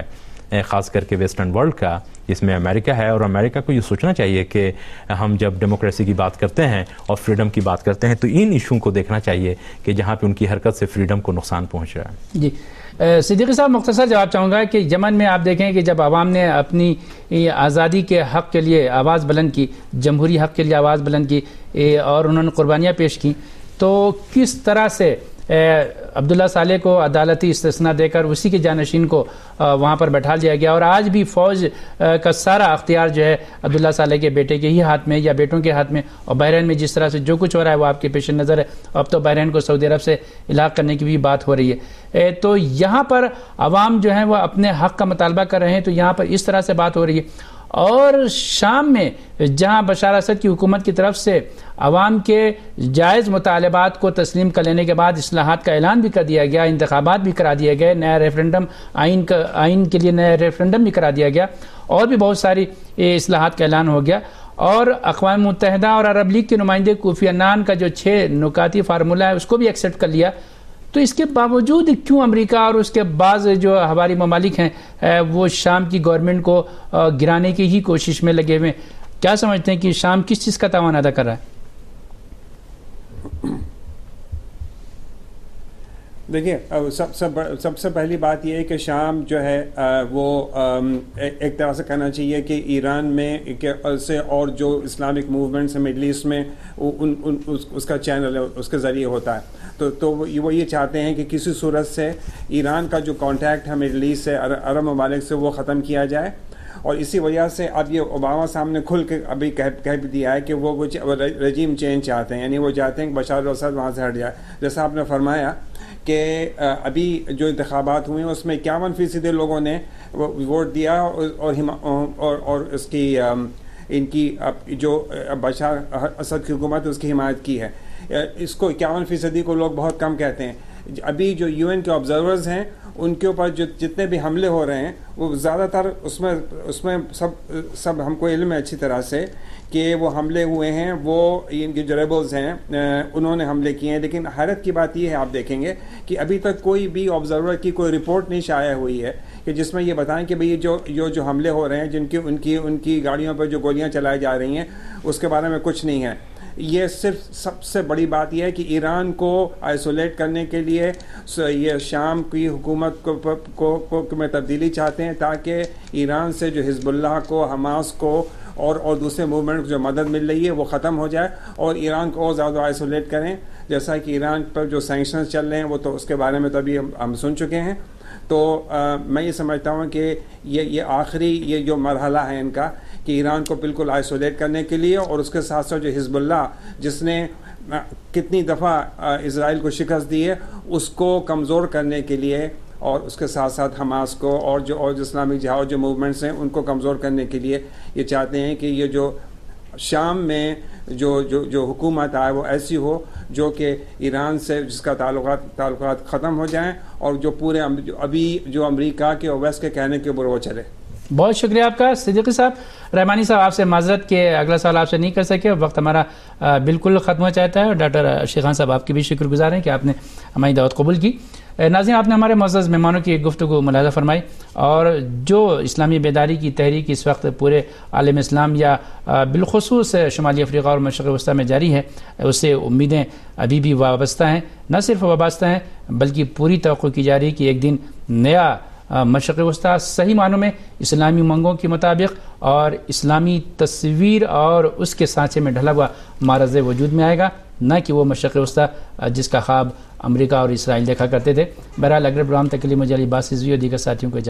خاص کر کے ویسٹرن ورلڈ کا، جس میں امریکہ ہے. اور امریکہ کو یہ سوچنا چاہیے کہ ہم جب ڈیموکریسی کی بات کرتے ہیں اور فریڈم کی بات کرتے ہیں تو ان ایشو کو دیکھنا چاہیے کہ جہاں پہ ان کی حرکت سے فریڈم کو نقصان پہنچ رہا ہے. جی صدیقی صاحب، مختصر جواب چاہوں گا کہ یمن میں آپ دیکھیں کہ جب عوام نے اپنی آزادی کے حق کے لیے آواز بلند کی، جمہوری حق کے لیے آواز بلند کی اور انہوں نے قربانیاں پیش کی، تو کس طرح سے عبداللہ صالح کو عدالتی استثناء دے کر اسی کے جانشین کو وہاں پر بیٹھا دیا گیا، اور آج بھی فوج کا سارا اختیار جو ہے عبداللہ صالح کے بیٹے کے ہی ہاتھ میں یا بیٹوں کے ہاتھ میں. اور بحرین میں جس طرح سے جو کچھ ہو رہا ہے وہ آپ کے پیش نظر ہے. اب تو بحرین کو سعودی عرب سے الحاق کرنے کی بھی بات ہو رہی ہے. تو یہاں پر عوام جو ہیں وہ اپنے حق کا مطالبہ کر رہے ہیں، تو یہاں پر اس طرح سے بات ہو رہی ہے. اور شام میں جہاں بشار اسد کی حکومت کی طرف سے عوام کے جائز مطالبات کو تسلیم کر لینے کے بعد اصلاحات کا اعلان بھی کر دیا گیا، انتخابات بھی کرا دیے گئے، نیا ریفرنڈم آئین کے لیے نیا ریفرنڈم بھی کرا دیا گیا، اور بھی بہت ساری اصلاحات کا اعلان ہو گیا. اور اقوام متحدہ اور عرب لیگ کے نمائندے کوفی عنان کا جو 6 نکاتی فارمولہ ہے اس کو بھی ایکسیپٹ کر لیا. تو اس کے باوجود کیوں امریکہ اور اس کے بعض جو ہماری ممالک ہیں وہ شام کی گورنمنٹ کو گرانے کی ہی کوشش میں لگے ہوئے؟ کیا سمجھتے ہیں کہ شام کس چیز کا تعاون ادا کر رہا ہے؟ دیکھیے، سب سے پہلی بات یہ ہے کہ شام جو ہے وہ ایک طرح سے کہنا چاہیے کہ ایران میں سے اور جو اسلامک موومنٹس ہیں مڈل ایسٹ میں اس کا چینل ہے، اس کے ذریعے ہوتا ہے. تو وہ یہ چاہتے ہیں کہ کسی صورت سے ایران کا جو کانٹیکٹ ہے مڈل ایسٹ سے، عرب ممالک سے، وہ ختم کیا جائے. اور اسی وجہ سے اب یہ اوباما صاحب نے کھل کے ابھی کہہ بھی دیا ہے کہ وہ رجیم چینج چاہتے ہیں، یعنی وہ چاہتے ہیں کہ بشار الاسد وہاں سے ہٹ جائے. جیسا آپ نے فرمایا کہ ابھی جو انتخابات ہوئے ہیں اس میں 51% لوگوں نے ووٹ دیا اور اس کی ان کی جو بشار اسد کی حکومت ہے اس کی حمایت کی ہے. اس کو 51% کو لوگ بہت کم کہتے ہیں. ابھی جو UN کے آبزرورز ہیں ان کے اوپر جو جتنے بھی حملے ہو رہے ہیں وہ زیادہ تر اس میں سب ہم کو علم ہے اچھی طرح سے کہ وہ حملے ہوئے ہیں، وہ ان کے جو ریبلز ہیں انہوں نے حملے کیے ہیں. لیکن حیرت کی بات یہ ہے، آپ دیکھیں گے کہ ابھی تک کوئی بھی آبزرور کی کوئی رپورٹ نہیں شائع ہوئی ہے کہ جس میں یہ بتائیں کہ بھئی جو حملے ہو رہے ہیں، ان کی گاڑیوں پر جو گولیاں چلائی جا رہی ہیں اس کے بارے میں کچھ نہیں ہے. یہ صرف سب سے بڑی بات یہ ہے کہ ایران کو آئسولیٹ کرنے کے لیے یہ شام کی حکومت کو میں تبدیلی چاہتے ہیں تاکہ ایران سے جو حزب اللہ کو، حماس کو اور دوسرے موومنٹ جو مدد مل رہی ہے وہ ختم ہو جائے اور ایران کو اور زیادہ آئسولیٹ کریں. جیسا کہ ایران پر جو سینکشنز چل رہے ہیں وہ تو اس کے بارے میں تو ابھی ہم سن چکے ہیں. تو میں یہ سمجھتا ہوں کہ یہ آخری یہ جو مرحلہ ہے ان کا کہ ایران کو بالکل آئسولیٹ کرنے کے لیے، اور اس کے ساتھ ساتھ جو حزب اللہ جس نے کتنی دفعہ اسرائیل کو شکست دی ہے اس کو کمزور کرنے کے لیے، اور اس کے ساتھ ساتھ حماس کو اور جو اسلامک جہاد جو موومنٹس ہیں ان کو کمزور کرنے کے لیے یہ چاہتے ہیں کہ یہ جو شام میں جو حکومت آئے وہ ایسی ہو جو کہ ایران سے جس کا تعلقات ختم ہو جائیں اور جو پورے ابھی جو امریکہ کے اور ویسٹ کے کہنے کے اوپر وہ چلے. بہت شکریہ آپ کا صدیقی صاحب. رحمانی صاحب آپ سے معذرت کہ اگلا سوال آپ سے نہیں کر سکے، وقت ہمارا بالکل ختم ہو چاہتا ہے، اور ڈاکٹر ارشد خان صاحب آپ کی بھی شکر گزار ہیں کہ آپ نے ہماری دعوت قبول کی. ناظرین، آپ نے ہمارے معزز مہمانوں کی گفتگو ملاحظہ فرمائی، اور جو اسلامی بیداری کی تحریک اس وقت پورے عالم اسلام یا بالخصوص شمالی افریقہ اور مشرق وسطیٰ میں جاری ہے، اس سے امیدیں ابھی بھی وابستہ ہیں. نہ صرف وابستہ ہیں بلکہ پوری توقع کی جا رہی ہے کہ ایک دن نیا مشرق وسطیٰ صحیح معنوں میں اسلامی منگوں کے مطابق اور اسلامی تصویر اور اس کے سانچے میں ڈھلا ہوا معرض وجود میں آئے گا، نہ کہ وہ مشرق وسطیٰ جس کا خواب امریکہ اور اسرائیل دیکھا کرتے تھے. بہرحال اگلے پروگرام تک کے لیے مجھے علی باسی اور دیگر ساتھیوں کو